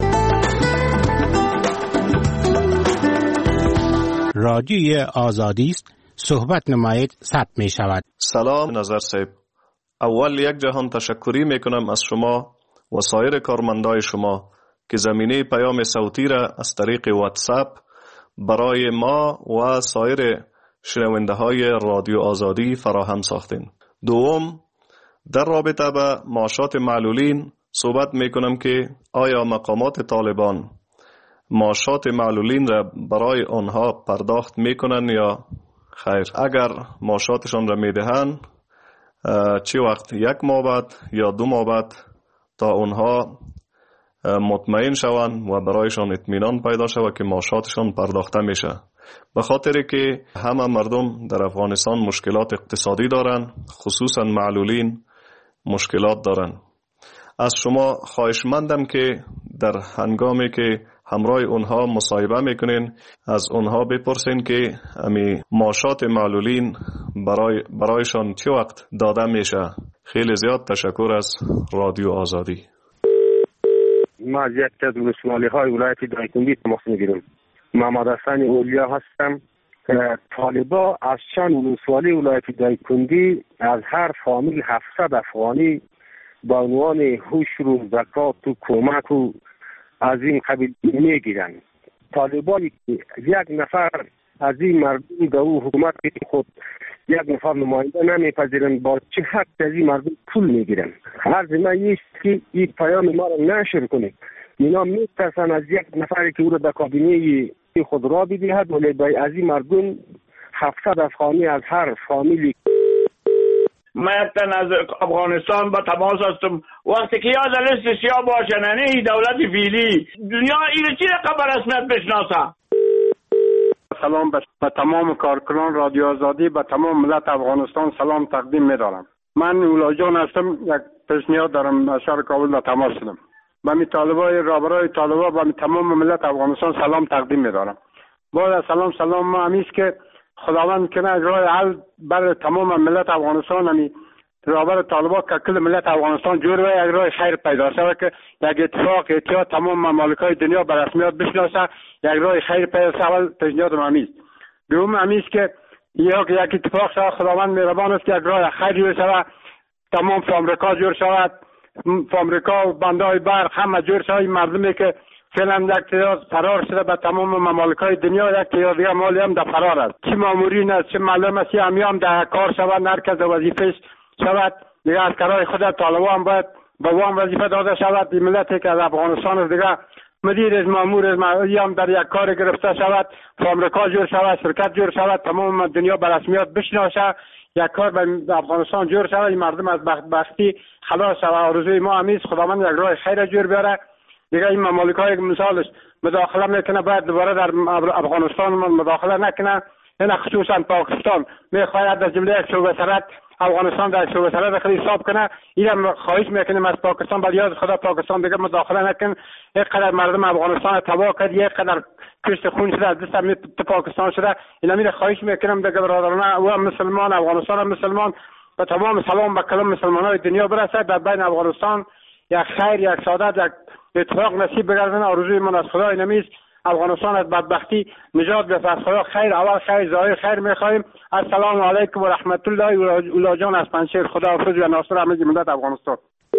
رادیوی آزادی است، صحبت نمایید، ثبت می شود. سلام نظر صاحب، اول یک جهان تشکری می کنم از شما و سایر کارمندای شما که زمینه پیام صوتی را از طریق واتساپ برای ما و سایر شنونده های رادیو آزادی فراهم ساختین. دوم، در رابطه به معاشات معلولین صحبت می کنم که آیا مقامات طالبان معاشات معلولین را برای آنها پرداخت می کنن یا خیر؟ اگر معاشاتشان را می دهند چه وقت، 1 ماه بعد یا 2 ماه بعد، تا آنها مطمئن شوند و برایشان اطمینان پیدا شود که معاشاتشان پرداخته میشه. به خاطر که همه مردم در افغانستان مشکلات اقتصادی دارن، خصوصا معلولین مشکلات دارن. از شما خواهشمندم که در هنگامی که همراه اونها مصاحبه میکنین از اونها بپرسین که امی معاشات معلولین برایشان چه وقت داده میشه. خیلی زیاد تشکر از رادیو آزادی. ما از یک از ولسوالی های ولایت دایکنی تماس میگیرم. محمد حسن اولیا هستم. طالبا از چند ولسوالی ولایت دایکنی از هر فامیل 700 افغانی با عنوان حشر و زکات و کمک و از این قبیل میگیرن. طالبانی که یک نفر از این مردم در او حکومت خود یک نفر نماینده نمیپذیرن، با چه حق از این مردم پول میگیرن؟ عرض من است که این پیام ما را نشر کنید. اینا میترسن از یک نفری که او را در کابینه خود را بدهد، ولی از این مردم 700 افغانی از هر فامیلی من یک تن از افغانستان با تماس هستم. وقتی که یاد لیست سیاه باشه نه دولت فعلی دنیا این چی رقم رسمیت بشناسه. سلام به تمام کارکنان رادیو آزادی، به تمام ملت افغانستان سلام تقدیم می‌دارم. من اولا جان هستم. یک پیشنهاد دارم. از شهر کابل به تماس شدم. به می طالبای رهبرای طالبا به تمام ملت افغانستان سلام تقدیم می‌دارم. بعد سلام ما همیشه که خداوند کنه راه حل بر تمام ملت افغانستان همی رهبر طالبا که کل ملت افغانستان جور و یک راه خیر پیدا شود که یک اتحاد تمام ممالک‌های دنیا به رسمیت بشناسه، یک راه خیر پیدا شود. پیشنهاد همیشه دوم همیشه که یک اتفاق شود. خداوند مهربان است که یک راه خیر جور شود، تمام فامریکا جور شود، فامریکا و بندهای برق همه جور شود. مردمی که فعلا یک تعداد فرار شده به تمام ممالک‌های دنیا، یک تعداد دیگه مالی هم در فرار است. چه مامورین است، چه معلم است، هم در کار شود، هر کس وظیفه‌اش شود. دیگه عسکرای خود طالبان هم باید به وام وظیفه داده شود. این ملتی که از افغانستان است دیگه مدیر از مامور هم در یک کار گرفته شود، فامریکا جور شود، شرکت جور شود، تمام دنیا به رسمیت بشناسه، یک کار به افغانستان جور شود. این مردم از بدبختی خلاص شود. آرزوی ما همیشه خداوند یک راه خیر جور بیاره. دیگه این ممالک‌های مثالش مداخله میکنه، باید دوباره در افغانستان مداخله نکنه. این خصوصا پاکستان میخواهد از جمله یک شعبه سرحد افغانستان در شعبه سرحد خود حساب کنه. اینم خواهش میکنیم از پاکستان، ولی یاد خدا پاکستان دیگه مداخله نکن. یک قدر مردم افغانستان تباه کرد، یک قدر کشت خون شده، از دست هم پاکستان شده. اینا میره خواهش میکنم دیگه برادران و مسلمان افغانستان هم مسلمان به تمام سلام به کلام مسلمانای دنیا برسه. در بین افغانستان یک خیر، یک سعادت، یک اتفاق نصیب بگردن. آرزوی من از خدای نمیست افغانستان از بدبختی نجات بده. از خدا خیر، اول خیر، ظاهر خیر میخوایم. السلام علیکم و رحمت الله. اولا جان از پنجشیر، خداحافظ و ناصر همه ملت افغانستان.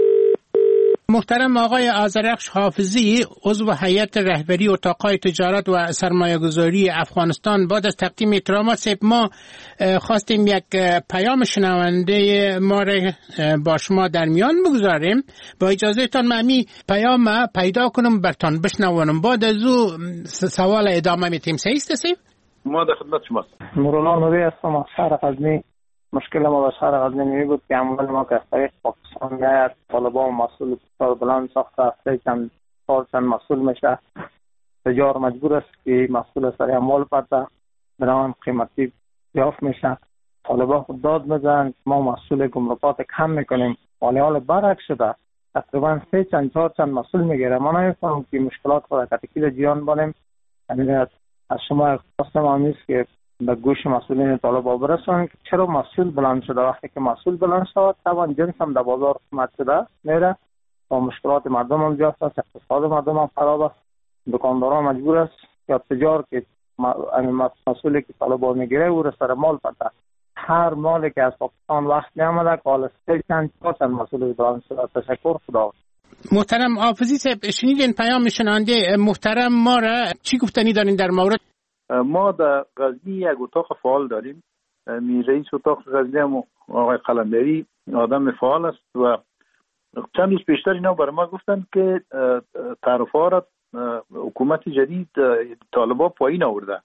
محترم آقای آذرخش حافظی، عضو هیئت رهبری اتاق‌های تجارت و سرمایه‌گذاری افغانستان، بعد از تقدیم احترامات ما خواستیم یک پیام شنونده ما را با شما در میان بگذاریم. با اجازهتان من می پیام پیدا کنم برتان بشنوانم، بعد از او سوال ادامه میتیم. صحیح است؟ ما در خدمت شماست. مولانا نوری هستم از شهر غزنی. مشکل ما با شهر غزنی می بود که عمل ما که از طریق پاکستان میاد، طالبان و مسئول بسیار بلند ساخته هسته چند مسئول میشه. تجار مجبور است که مسئول سر عمال پرده درام قیمتی بیافت میشه. طالبان خود داد میزن ما مسئول گمرکات کم میکنیم، ولی حال برعکس شده. تقریبا 3-4 مسئول میگیره. ما نمیفهمم که مشکلات خود کتکی جیان بانیم. از شما خواستم آمیز که به گوش مسئولین طالبان برسونن که چرا مسئول بلند شده. وقتی که مسئول بلند شد طبعا جنس هم در بازار قیمت شده میره و مشکلات مردم هم زیاد است، اقتصاد مردم هم خراب است. دکانداران مجبور است یا تجار که مسئولی که طالبان میگیره او را سر مال پرده. هر مالی که از پاکستان وقت نیامده که حالا چند مسئول بلند شده. تشکر، خدا. محترم حافظی صاحب، شنیدین پیام شنونده محترم ما را، چی گفتنی دارین در مورد؟ ما در غزنی یک اتاق فعال داریم. رئیس اتاق غزنی هم آقای قلندری آدم فعال است و چند روز پیشتر اینا برای ما گفتن که تعرفه را حکومت جدید طالبان پایین آورده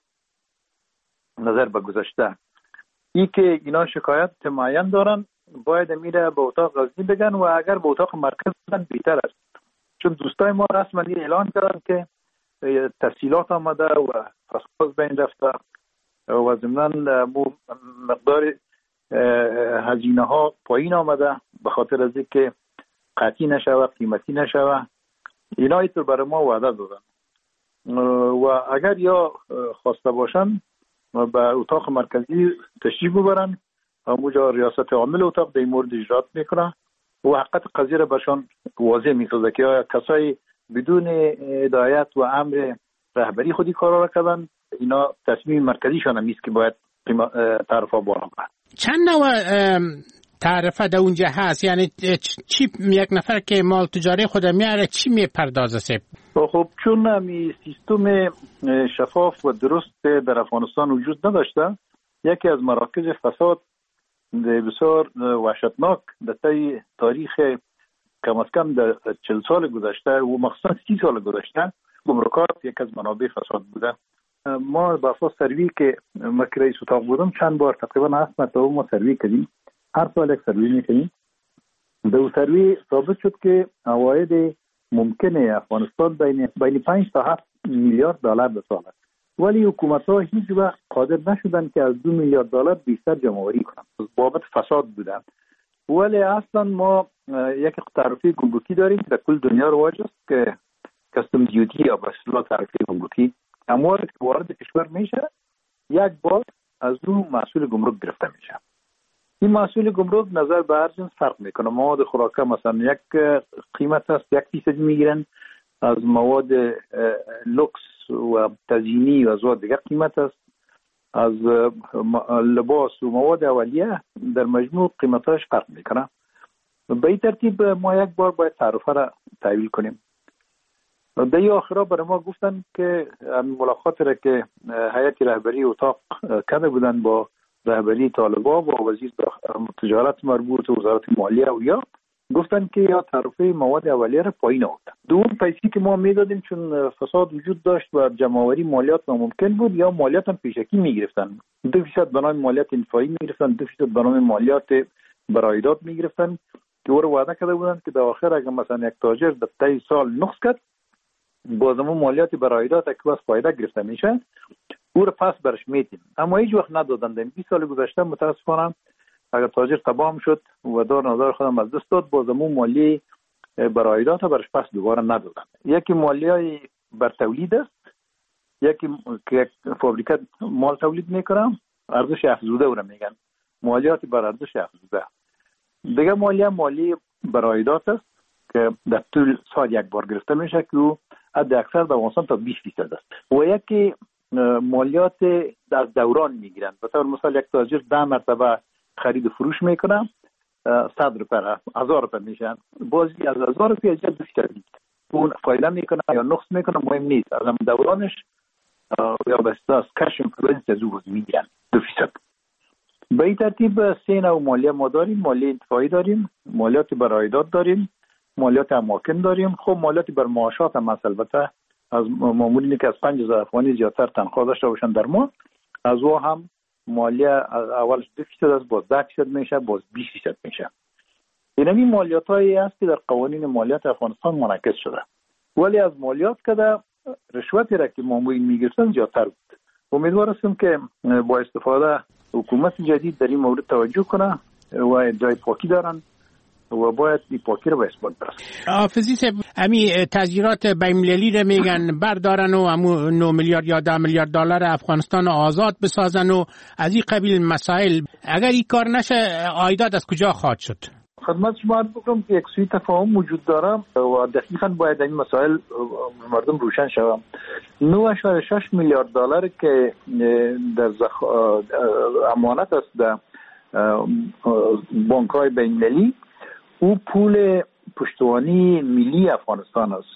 نظر به گذشته. این که اینا شکایت معین دارن باید میره به اتاق غزنی بگن و اگر به اتاق مرکز بگن بهتر است، چون دوستای ما رسما اعلان کردن که تسهیلات آمده و فساد بین رفته و ضمناً مقدار هزینه ها پایین آمده به خاطر از اینکه قطعی نشوه، قیمتی نشوه. اینا اینطور برای ما وعده دادن و اگر یا خواسته باشن به اتاق مرکزی تشریف ببرن، همونجا ریاست عامل اتاق در این مورد اجرات میکنه و حقیقت قضیه را برشان واضح میسازه که آیا کسایی بدون هدایت و امر رهبری خودی کارا را کردن. اینا تصمیم مرکزیشان هم نیست که باید تعرفه بالا برد. چند نوع تعرفه در اونجا هست؟ یعنی چی یک نفر که مال تجاری خود میاره چی میپردازه؟ خب چون همی سیستم شفاف و درست در افغانستان وجود نداشته، یکی از مراکز فساد بسیار وحشتناک در طی تاریخ کم از کم در 40 سال گذشته و مخصوصا 30 سال گذشته گمرکات یک از منابع فساد بوده. ما با اساس سروی که مکر رئیس اتاق بودم چند بار تقریبا 7 مرتبه ما سروی کردیم هر سال یک سروی میکنیم. در سروی ثابت شد که عواید ممکنه افغانستان بین 5 تا 7 میلیارد دلار به سال است، ولی حکومت ها هیچ وقت قادر نشدن که از 2 میلیارد دلار بیشتر جمع‌آوری کنند. بابت فساد بودن. ولی اصلا ما یک تعرفه گمرکی داریم که در کل دنیا رواج است که کاستم دیوتی یا به اصطلاح تعرفه گمرکی. اموالی که وارد کشور میشه یک بار از اون محصول گمرک گرفته میشه. این محصول گمرک نظر به هر جنس فرق میکنه. مواد خوراکه مثلا یک قیمت است، 1% میگیرن. از مواد لوکس و تزیینی و از دیگر قیمت است. از لباس و مواد اولیه در مجموع قیمتاش فرق میکنه. به این ترتیب ما یک بار باید تعرفه را تحویل کنیم. در آخرا برای ما گفتن که ملاقات را که هیئت رهبری اتاق کرده بودن با رهبری طالبان و وزیر تجارت مربوط و وزارت مالیه و یا گفتن که یا تعرفه مواد اولیه را پایین آوردن. دوم پیسی که ما میدادیم چون فساد وجود داشت و جمع‌آوری مالیات ناممکن بود، یا مالیات هم پیشکی میگرفتن. 2% به نام مالیات انتفاعی میگرفتن، 2% به نام مالیات برایداد میگرفتن که او رو وعده کرده بودن که در آخر اگر مثلا یک تاجر در طی سال نقص کرد بازم مالیات برایداد که باز فایده گرفته میشه او رو پس برش میدیم. اما هیچ وقت ندادن. در 20 سال گذشته متاسفانه اگر تاجر تباه شد و دار نظر خودم از دست داد بازم مالی برایداد برش پس دوباره ندادن. یکی مالیای بر تولید است، یکی که فابریکه مال تولید میکنه ارزش افزوده او را میگن مالیات بر ارزش افزوده. دیگه مالی برایداد است که در طول سال یک بار گرفته میشه که حد اکثر در افغانستان تا 20% است. و یکی مالیات در دوران میگیرن. به طور مثال یک تاجر 10 مرتبه خرید و فروش میکنه 100 روپیه 1000 روپیه میشن، بازی از 1000 روپیه اجازه 2% اون فایده میکنه یا نقص میکنه مهم نیست، از دورانش یا به اصطلاح کش اینفلوئنس از او میگیرن 2%. به این ترتیب 3 نوع مالیه ما داریم. مالیه انتفاعی داریم، مالیات برایداد داریم، مالیات اماکن داریم. خب مالیات بر معاشات هم البته از مامورینی که از 5000 افغانی زیادتر تنخواه داشته باشن در ماه از او هم مالیه اولش 2% است، باز 10% میشه، باز 20% میشه. این مالیات هایی است که در قوانین مالیات افغانستان منعکس شده. ولی از مالیات که در رشوتی را که مامورین میگرفتن زیادتر بود. امیدوار هستم که با استفاده حکومت جدید در این مورد توجه کنه و ادعای پاکی دارن و باید این پاکی رو به اثبات برسن. حافظی صاحب امی تذیرات بین‌المللی رو میگن بردارن و 9 میلیارد یا 10 میلیارد دلار افغانستان آزاد بسازن و از این قبیل مسائل. اگر این کار نشه عایدات از کجا خواهد شد؟ خدمت شما عرض می‌کنم که یک سوی تفاهم وجود داره و دقیقاً باید این مسائل مردم روشن شود. 9.6 میلیارد دلار که در امانت است در بانک‌های بین‌المللی او پول پشتوانی ملی افغانستان است.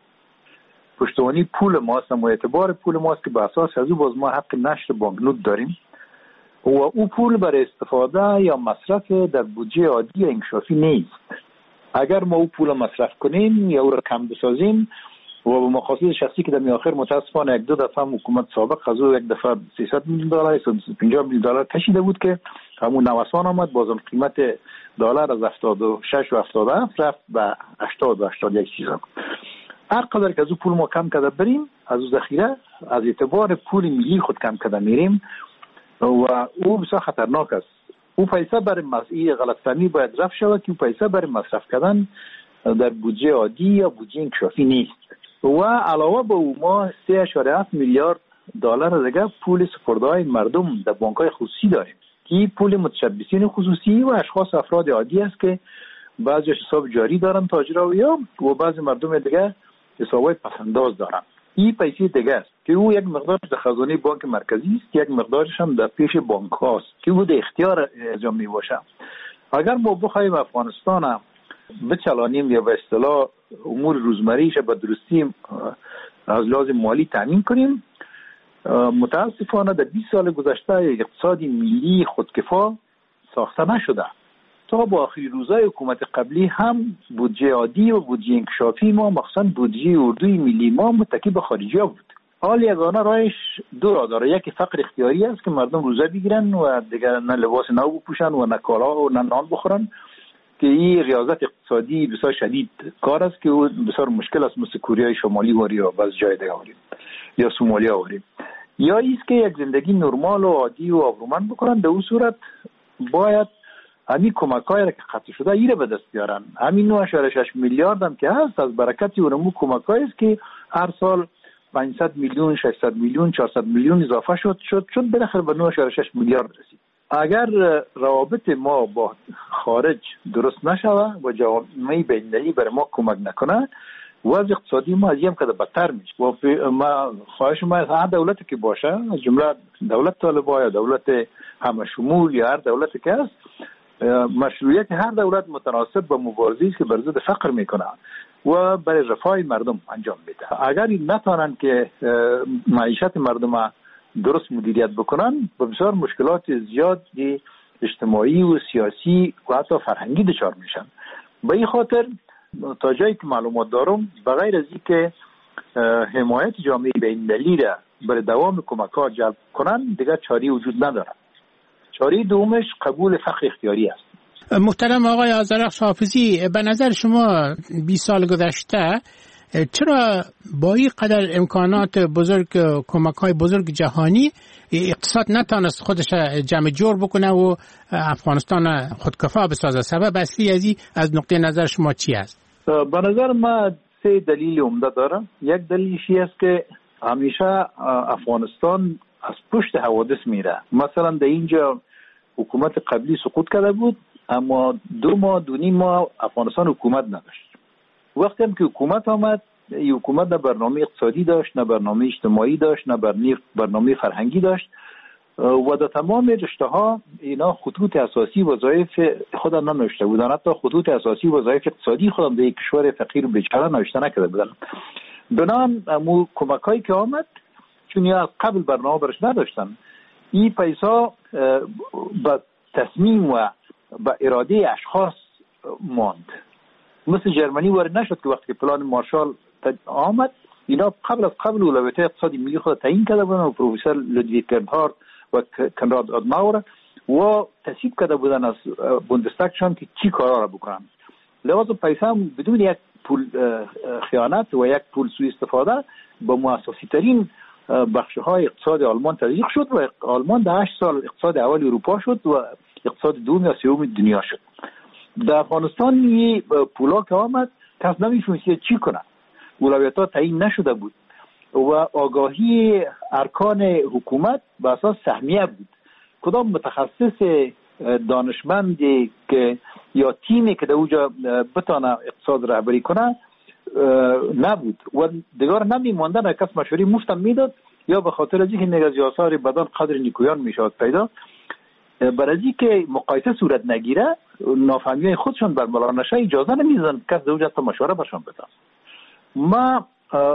پشتوانی پول ماست و اعتبار پول ماست که به اساس از او باز ما حق نشر بانکنوت داریم و او پول برای استفاده یا مصرف در بودجه عادی انکشافی نیست. اگر ما او پول مصرف کنیم یا او را کم بسازیم و به مقاصد شخصی که در میآخر متاسفانه یک دو دفعه حکومت سابق از او یک دفعه 300 میلیون دلار 150 میلیون دلار کشیده بود که همون نوسان آمد، بازم قیمت دلار از 76 و 77 رفت به 80 و 81 چیزا. هر قدر که از او پول ما کم کرده بریم از او ذخیره از اعتبار پول ملی خود کم کرده میریم و او بسیار خطرناک است. او پیسه برای مسئله غلطفهمی باید رفع شود که او پیسه برای مصرف کردن در بودجه عادی یا بودجه انکشافی نیست. و علاوه به او ما 3.7 میلیارد دلار دیگه پول سپرده‌های مردم در بانک‌های خصوصی داریم که پول متشبثین خصوصی و اشخاص افراد عادی است که بعضی حساب جاری دارن تاجرها و بعضی مردم دیگه حسابای پسنداز دارن. این پیسه دیگه است که او یک مقدار در خزانه بانک مرکزی است، یک مقدارش هم در پیش بانک هاست که او در اختیار انجام می باشه. اگر ما بخوایم افغانستان بچلانیم یا به اصطلاح امور روزمریش به درستی از لحاظ مالی تامین کنیم، متاسفانه در 20 سال گذشته اقتصادی ملی خودکفا ساخته نشده. تا با آخری روزهای حکومت قبلی هم بودجه عادی و بودجه انکشافی ما مخصوصا بودجه اردوی ملی ما متکی به خارجی ها بود. حال یگانه راهش دو راه داره. یکی فقر اختیاری است که مردم روزه بگیرن و دیگر نه لباس نو بپوشن و نه کالا و نه نان بخورن، که این ریاضت اقتصادی بسیار شدید کار است که بسیار مشکل است، مثل کره شمالی واری و بعض جای دیگه واری یا سومالیا واری. یا ایست که یک زندگی نرمال و عادی و آبرومند بکنن. در اون صورت باید همین کمک‌های را که قطع شده ایره به دست بیارن. همین 9.6 میلیارد هم که هست از برکت اونمو کمک‌هایی است که هر سال 500 میلیون 600 میلیون 400 میلیون اضافه شد بالاخره به 9.6 میلیارد رسید. اگر روابط ما با خارج درست نشوه و جامعه بین‌المللی بر ما کمک نکنه، وضع اقتصادی ما از این کده بدتر میشه. و ما خواهش ما هر دولتی که باشه، از جمله دولت طالبان یا دولت همه شمول یا هر دولتی که هست، مشروعیت هر دولت متناسب با مبارزه‌ای است که بر ضد فقر میکنه و برای رفاه مردم انجام میده. اگر این نتونن که معیشت مردم درست مدیریت بکنن، با بسیار مشکلات زیادی اجتماعی و سیاسی و حتی فرهنگی دچار میشن. به این خاطر تا جایی که معلومات دارم، بغیر از اینکه حمایت جامعه بین‌المللی را برای دوام کمک‌ها جلب کنن، دیگر چاری وجود نداره. چاره دومش قبول فقر اختیاری است. محترم آقای آذرخش حافظی، به نظر شما 20 سال گذشته چرا با این قدر امکانات بزرگ، کمک‌های بزرگ جهانی، اقتصاد نتونست خودش جمع جور بکنه و افغانستان خودکفا بسازه؟ سبب اصلی از نقطه نظر شما چی است؟ به نظر ما 3 دلیل عمده داره. یک دلیلش است که همیشه افغانستان از پشت حوادث میره. مثلا در اینجا حکومت قبلی سقوط کرده بود، اما 2 ماه 2.5 ماه افغانستان حکومت نداشت. وقتی هم که حکومت آمد، این حکومت نه برنامه اقتصادی داشت، نه برنامه اجتماعی داشت، نه برنامه فرهنگی داشت و در تمام رشته ها اینا خطوط اساسی وظایف خود ننوشته بودن. حتی خطوط اساسی وظایف اقتصادی خودم در یک کشور فقیر و بیچاره نوشته نکرده بودن. بنابراین امو کمک‌هایی که آمد، چون یا قبل برنامه برش نداشتن، این پیسا با تصمیم و با اراده اشخاص ماند. مثل جرمنی وارد نشد که وقتی پلان مارشال آمد، اینا قبل اولویت اقتصادی ملی خود تعیین کرده بودن و پروفسور لودویگ کرنهارد و کنراد آدناور و تصویب کرده بودن از بوندستاگشان که چی کارا را بکنن. لذا پیسا هم بدون یک پول خیانت و یک پول سوء استفاده با مؤسسی ترین بخش‌های اقتصاد آلمان تزریق شد و آلمان در 8 سال اقتصاد اول اروپا شد و اقتصاد دوم یا سوم دنیا شد. در افغانستان پولا که آمد، کس نمی‌فهمید چی کنه. اولویت‌ها تعیین نشده بود و آگاهی ارکان حکومت به اساس سهمیه بود. کدام متخصص دانشمندی که یا تیمی که در اونجا بتونه اقتصاد رهبری کنه نبود و دیگر نمی‌ماندن. کس مشوری مفتم میداد یا به خاطر از اینکه نگاز آثار بدن قدر نیکویان میشد پیدا، برای اینکه مقایسه صورت نگیره، نافهمی‌های خودشون برملا نشه، اجازه نمیدن کس در اونجا مشوره برشون بده. ما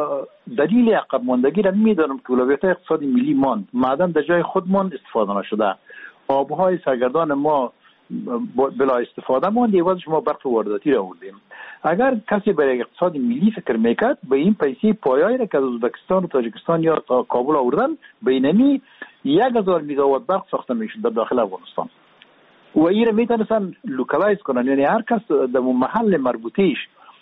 دلیل عقب ماندگی را میدانم که اولویت اقتصادی ملی ماند، معدن در جای خودمان استفاده نشده، آبهای سرگردان ما بلا استفاده ماند، عوضش ما برق وارداتی را آوردیم. اگر کسی برای اقتصاد ملی فکر میکرد، به این پیسه پایه‌ای را که از ازبکستان و تاجیکستان یا کابل آوردن، بینمی 1000 مگاوات برق ساخته میشد در داخل افغانستان و این را میتونستن لوکالایز کنن، یعنی هر کس در محل مربوطه‌اش،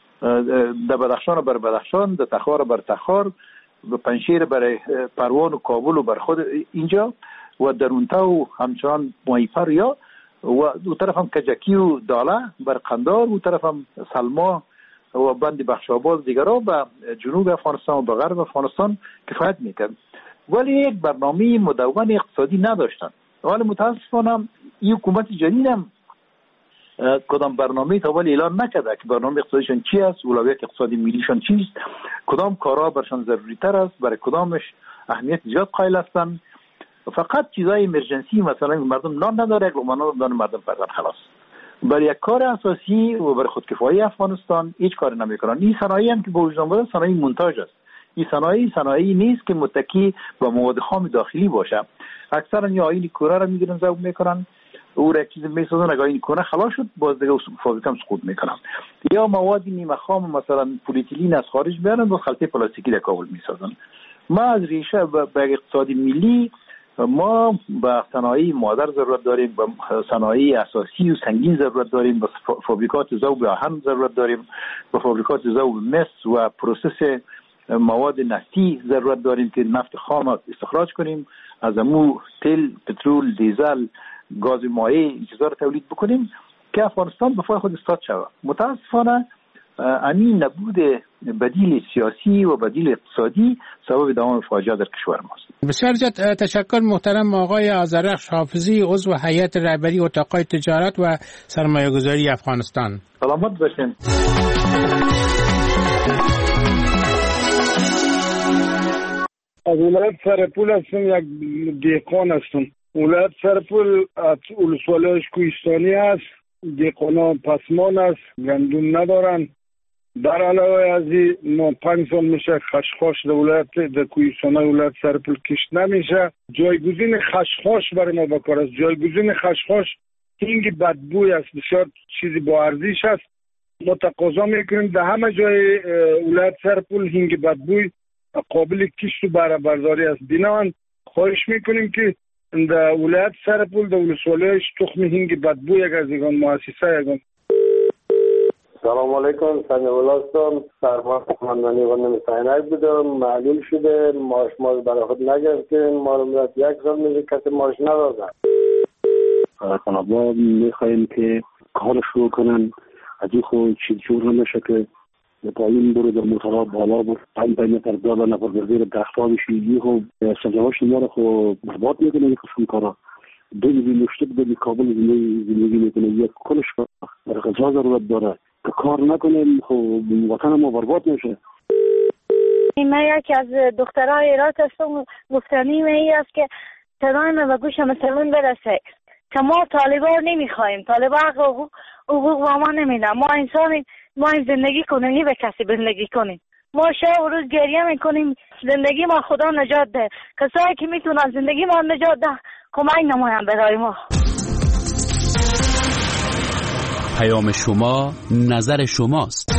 در بدخشان بر بدخشان، در تخار بر تخار، و پنشیر برای پروان و کابل و بر خود اینجا و درونتا و همچنان مایپر یا و دو طرف هم کجکی و داله بر قندار و طرف هم سلما و بند بخشاباد دیگرها به جنوب افغانستان و به غرب افغانستان کفایت میکرد، ولی یک برنامه مدون اقتصادی نداشتن. ولی متاسفانه این حکومت جدید هم کدام برنامه تا ولی اعلان نکرده که برنامه اقتصادیشان چی است، اولویت اقتصادی ملیشان چیست، کدام کارها برشان ضروری تر است، برای کدامش اهمیت زیاد قائل هستند. فقط چیزای امرجنسی، مثلا مردم نان نداره، نان مردم فردن خلاص. برای یک کار اساسی و برای خودکفایی افغانستان هیچ کار نمیکنن. این صنایعی هم که به وجود آمده صنایع مونتاژ است. این صنایعی نیست که متکی به مواد خام داخلی باشه. اکثرا یا آیین کوره را میگیرن ذوب میکنن، او را یک چیز میسازن، اگه این کوره خلاص شد باز دیگه فابریکه سقوط میکنن. یا مواد نیمه خام مثلا پلیتیلین از خارج میارن و خلطه پلاستیکی در کابل میسازن. ما از ریشه به اقتصاد ملی ما به صنایع مادر ضرورت داریم، به صنایع اساسی و سنگین ضرورت داریم، به فابریکات ذوب اهم ضرورت داریم، به فابریکات ذوب مس و پروسس مواد نفتی ضرورت داریم که نفت خام استخراج کنیم، از امو تل، پترول، دیزل، گاز مایع این چیزا رو تولید بکنیم که افغانستان به پای خود استاد شود. متاسفانه همین نبود بدیل سیاسی و بدیل اقتصادی سبب دوام فاجعه در کشور ماست. بسیار زیاد تشکر محترم آقای آذرخش حافظی، عضو هیئت رهبری اتاق‌های تجارت و سرمایه‌گذاری افغانستان. سلامت باشین. از ولایت سرپول هستم، یک دهقان هستم. ولایت سرپول از ولسوالیش کوهستانی است، دهقانا پسمان است، گندم ندارن. در علاوه از این ما 5 سال میشه خشخاش در ولایت در کوهستانی ولایت سرپول کشت نمیشه. جایگزین خشخاش برای ما بکار است. جایگزین خشخاش هنگ بدبوی است، بسیار چیزی با ارزش است. ما تقاضا میکنیم در همه جای ولایت سرپول هنگ بدبوی قابل کشت و بهره برداری است. بنابراین خواهش میکنیم که در ولایت سرپول در ولسوالیش تخم هنگ بدبوی یک از یگان مؤسسه یگان. سلام علیکم، سنجاب هستم. سرمان خواندنی و نمیتاینک بودم، معلوم شده ماش برای خود نگرفتیم. ما رو یک سال میشه کسی ماش ندادن. طلبا میخواییم که کار شروع کنن، از این خود چیز جور نمیشه که تعلیم برو در موتورها بالا بود 5 متر دالا نفر بردیر دختا بشی. این خود سجاواش ما رو خود برباد میکنه. یک قسم کارا دوی نشته بده کابل زندگی میکنه، یک کلش برای غذا ضرورت داره که کار نکنه خب وطن ما برباد میشه. من یکی از دخترای ایران هستم. گفتنی ای است که صدای من به گوش مسئولین برسه که ما طالبان نمیخوایم، طالبان حقوق با ما نمیدن. ما انسانیم، ما زندگی کنیم، نه به کسی زندگی کنیم. ما شب و روز گریه میکنیم زندگی ما خدا نجات ده. کسایی که میتونن زندگی ما نجات ده کمک نماین برای ما. پیام شما، نظر شماست.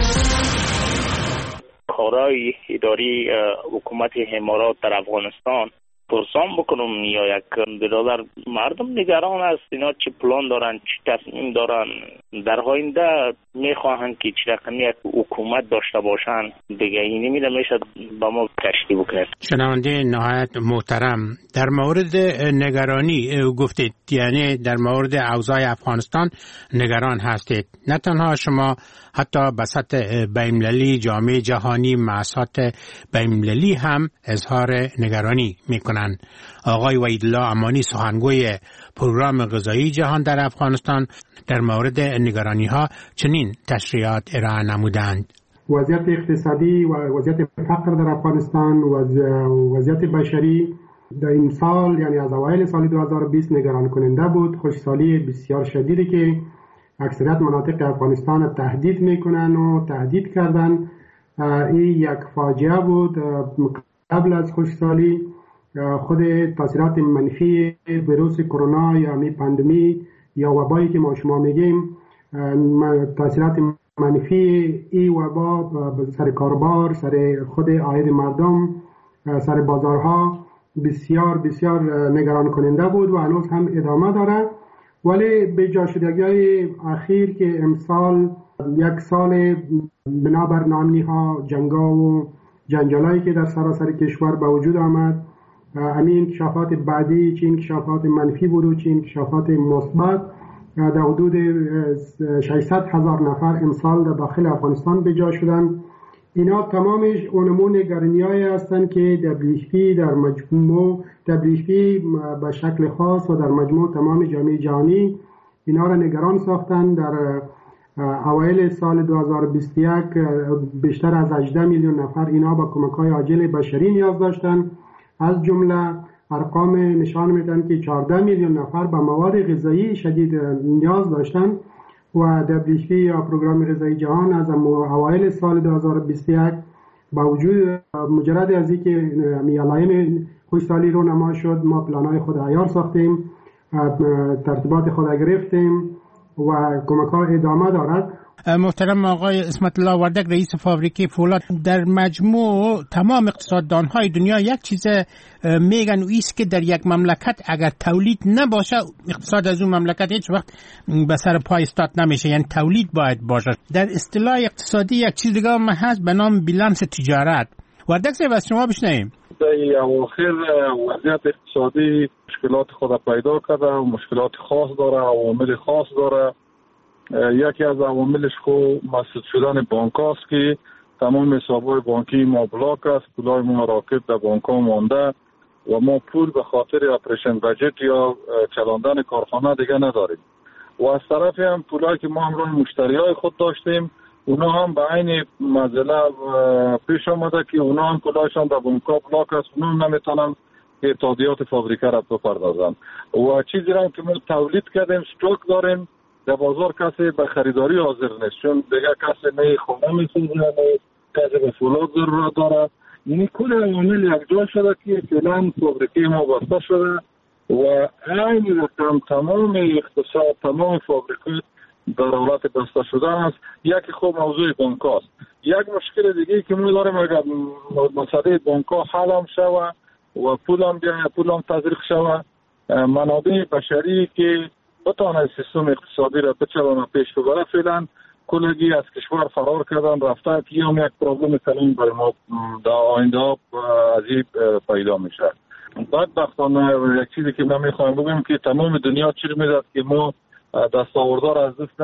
کارهای اداری حکومت امارات در افغانستان پرسان بکنم یا یک برادر مردم نگران است اینا چه پلان دارن، چه تصمیم دارن در آینده میخواهند که چه رقمی یک حکومت داشته باشن دیگه این نمیده میشه با ما تشریح بکنید. شنونده نهایت محترم، در مورد نگرانی گفتید، یعنی در مورد اوضاع افغانستان نگران هستید. نه تنها شما، حتی بسط بین‌المللی، جامعه جهانی، مؤسسات بین‌المللی هم اظهار نگرانی میکنند. آقای وحیدالله امانی، سخنگوی پروگرام غذایی جهان در افغانستان، در مورد نگرانی ها چنین تشریحات ارائه نمودند. وضعیت اقتصادی و وضعیت فقر در افغانستان و وضعیت بشری در این سال، یعنی از اوایل سال 2020 نگران کننده بود. خشکسالی بسیار شدیدی که اکثریت مناطق افغانستان تهدید میکنن و تهدید کردن، این یک فاجعه بود. قبل از خشکسالی خود تاثیرات منفی ویروس کرونا یا می پاندمی یا وبایی که ما شما میگیم، تاثیرات منفی این وبا سر کاروبار، سر خود عاید مردم، سر بازارها بسیار بسیار نگران کننده بود و هنوز هم ادامه داره. ولی به جا شدگی‌های اخیر که امسال یک سال بنابر نامنی‌ها، جنگا و جنجالایی که در سراسر کشور به وجود آمد، همین انکشافات بعدی، چه انکشافات منفی بود و چه انکشافات مثبت، در حدود 600,000 نفر امسال در داخل افغانستان به جا شدن. اینا تمامش اونمون نگرانی‌هایی هستند که WFP در مجموع WFP به شکل خاص و در مجموع تمام جامعه جهانی اینا را نگران ساختن. در اوایل سال 2021 بیشتر از 18 میلیون نفر اینا با کمک‌های عاجل بشری نیاز داشتند. از جمله ارقام نشان میدن که 14 میلیون نفر به مواد غذایی شدید نیاز داشتند و WFP یا پروگرام غذایی جهان از اوایل سال 2021 با وجود مجرد از اینکه علائم خشکسالی رو نما شد، ما پلان‌های خود عیار ساختیم، ترتیبات خود گرفتیم و کمک‌ها ادامه دارد. محترم آقای اسمت الله وردک رئیس فابریکه فولاد، در مجموع تمام اقتصاددان‌های دنیا یک چیز میگن و ایست که در یک مملکت اگر تولید نباشه اقتصاد از اون مملکت هیچ وقت به سر پای استاد نمیشه، یعنی تولید باید باشه. در اصطلاح اقتصادی یک چیز دیگه هم هست به نام بیلانس تجارت. وردک صاحب از شما بشنویم. در اواخر وضعیت اقتصادی مشکلات خود پیدا کرده و مشکلات خاص داره، عوامل خاص داره. یکی از عواملش خود مسدود شدن بانک هاست که تمام حساب‌های بانکی ما بلاک است، پولای ما راکد در بانک ها مانده و ما پول به خاطر اپریشن بجت یا چلاندن کارخانه دیگه نداریم. و از طرفی هم پولایی که ما همراه مشتریای خود داشتیم اونا هم به عین مزله پیش آمده که اونا هم پولایشان در بانک ها بلاک است، اونا هم نمیتونن تادیات فابریکه را بپردازن. و چیزی را که ما تولید کردیم استوک داریم در بازار کسی به خریداری حاضر نیست، چون دیگه کسی نه خونه میسازه نه کسی به فولاد ضرورت داره. یعنی کل عوامل یکجا شده که فعلا فابریکه ما بسته شده و عین رقم تمام اقتصاد تمام فابریکه در حالت بسته شدن است. یکی خوب موضوع بانک است. یک مشکل دیگه که ما داریم اگر مسئله بانک ها حل هم شود و پول هم تزریق شود، منابع بشری که بتانه سیستم اقتصادی را بچلانه پیش ببره، فعلا کلگی از کشور فرار کردن رفتن که هم یک پرابلم کلان برای ما در آینده از این پیدا میشه. بدبختانه یک چیزی که من میخوایم بگم که تمام دنیا چی میداد که ما دستاوردار از دست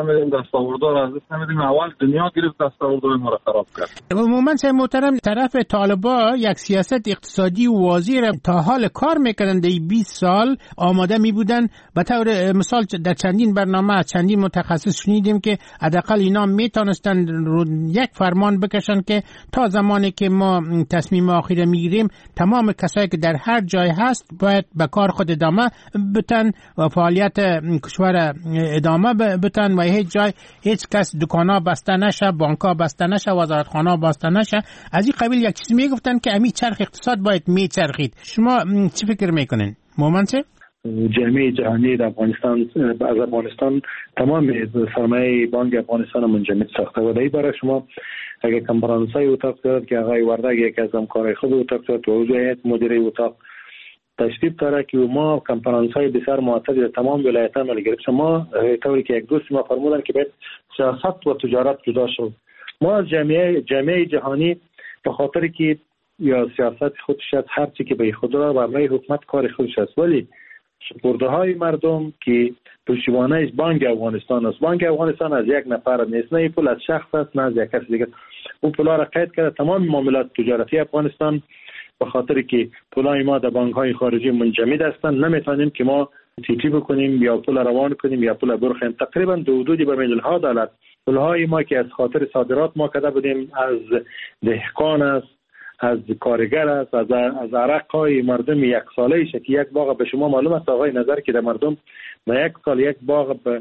نمیدیم. اول دنیا گرفت دستاوردار ما را خراب کرد. عموما سه محترم طرف طالبا یک سیاست اقتصادی واضح تا حال کار میکردن در 20 سال آماده میبودن. به طور مثال در چندین برنامه از چندین متخصص شنیدیم که حداقل اینا میتونستن یک فرمان بکشن که تا زمانی که ما تصمیم آخر میگیریم تمام کسایی که در هر جای هست باید به کار خود ادامه بتن و فعالیت کشور ادامه بتن و هیچ کس دکانا بسته نشه، بانکا بسته نشه، وزارتخانه بسته نشه. از این قبیل یک چیزی میگفتن که امی چرخ اقتصاد باید میچرخید. شما چی فکر میکنین؟ مومن چه؟ جامعه جهانی در افغانستان تمام سرمایه بانک افغانستان منجمد ساخته و دایی برای شما اگر کنفرانس‌های اتاق دارد که آقای وردک یک از همکارای خود اتاق دارد و وضعیت مدیره اتاق تشریف داره که ما کنفرانس‌های بسیار معتدل در تمام ولایت‌ها عمل گرفت. ما طوری که یک دوست ما فرمودن که باید سیاست و تجارت جدا شد. ما از جامعه جهانی به خاطر که یا سیاست خودش است، هر چی که به خود را برای حکومت کار خودش است، ولی سپرده‌های مردم که پشتیبانیش بانک افغانستان است. بانک افغانستان از یک نفر نیست، نه پول از شخص است نه از یک کس دیگه. اون پولا را قید کرده تمام معاملات تجارتی افغانستان به خاطر که پولای ما در بانک‌های خارجی منجمد هستند. نمیتونیم که ما تیتی بکنیم یا پول روان کنیم یا پول برخیم. تقریبا حدودی به میلیون‌ها دلار پولهای ما که از خاطر صادرات ما کرده بودیم از دهقان است، از کارگر است، از عرق‌های مردم یک ساله که یک باغ به شما معلوم است آقای نظر که در مردم به یک سال یک باغ به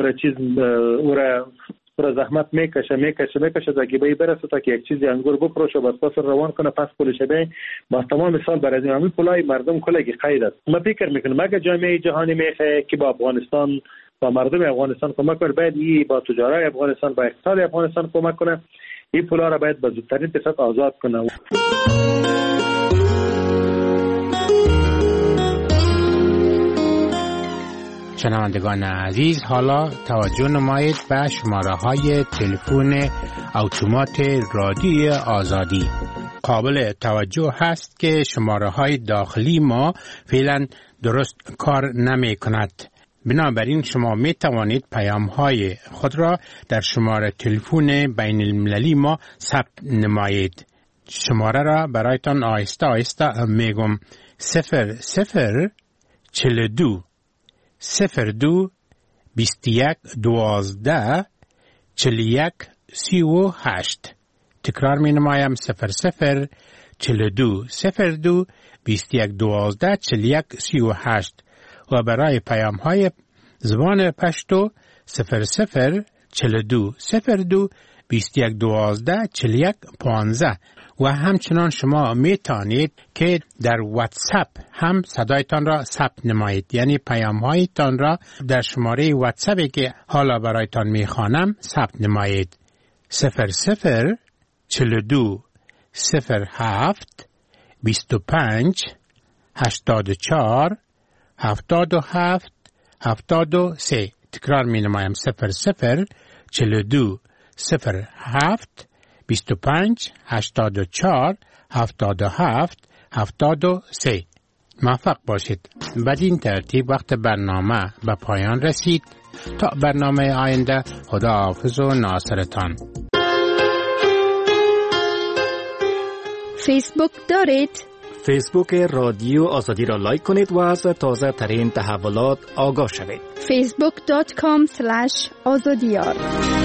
او زحمت میکشه تا که برسه تا که یک چیزی انگور بفروشه و پس روان کنه پس پولش بده با تمام سال برای همین پولای مردم کلی قید است. ما فکر میکنم اگه جامعه جهانی میخواد که با افغانستان با مردم افغانستان کمک کنه، باید با تجارت افغانستان با اقتصاد افغانستان کمک کنه. این پولا را باید به زودترین فرصت آزاد کنه. شنوندگان عزیز، حالا توجه نمایید به شماره‌های تلفن اتومات رادیوی آزادی. قابل توجه هست که شماره‌های داخلی ما فعلا درست کار نمی کند. بنابراین شما می توانید پیام‌های خود را در شماره تلفن بین المللی ما ثبت نمایید. شماره را برایتان آهسته آهسته میگم: 0042 02 21 12 41 38. تکرار می نمایم: 0042 02 21 12 41 38. و برای پیام های زبان پشتو 0042 02 2112 41 15 و همچنان شما می توانید که در واتساپ هم صدایتان را ثبت نمایید، یعنی پیام هایتان را در شماره واتساپی که حالا برایتان می خوانم ثبت نمایید. 00 42 07 25 84 77 73. تکرار می نمایم. 00 42 07 25 84 77 73. موفق باشید. بدین ترتیب وقت برنامه به پایان رسید. تا برنامه آینده، خداحافظ و ناصرتان. فیسبوک دارید؟ فیسبوک رادیو آزادی را لایک کنید و از تازه ترین تحولات آگاه شوید. facebook.com/azadiyar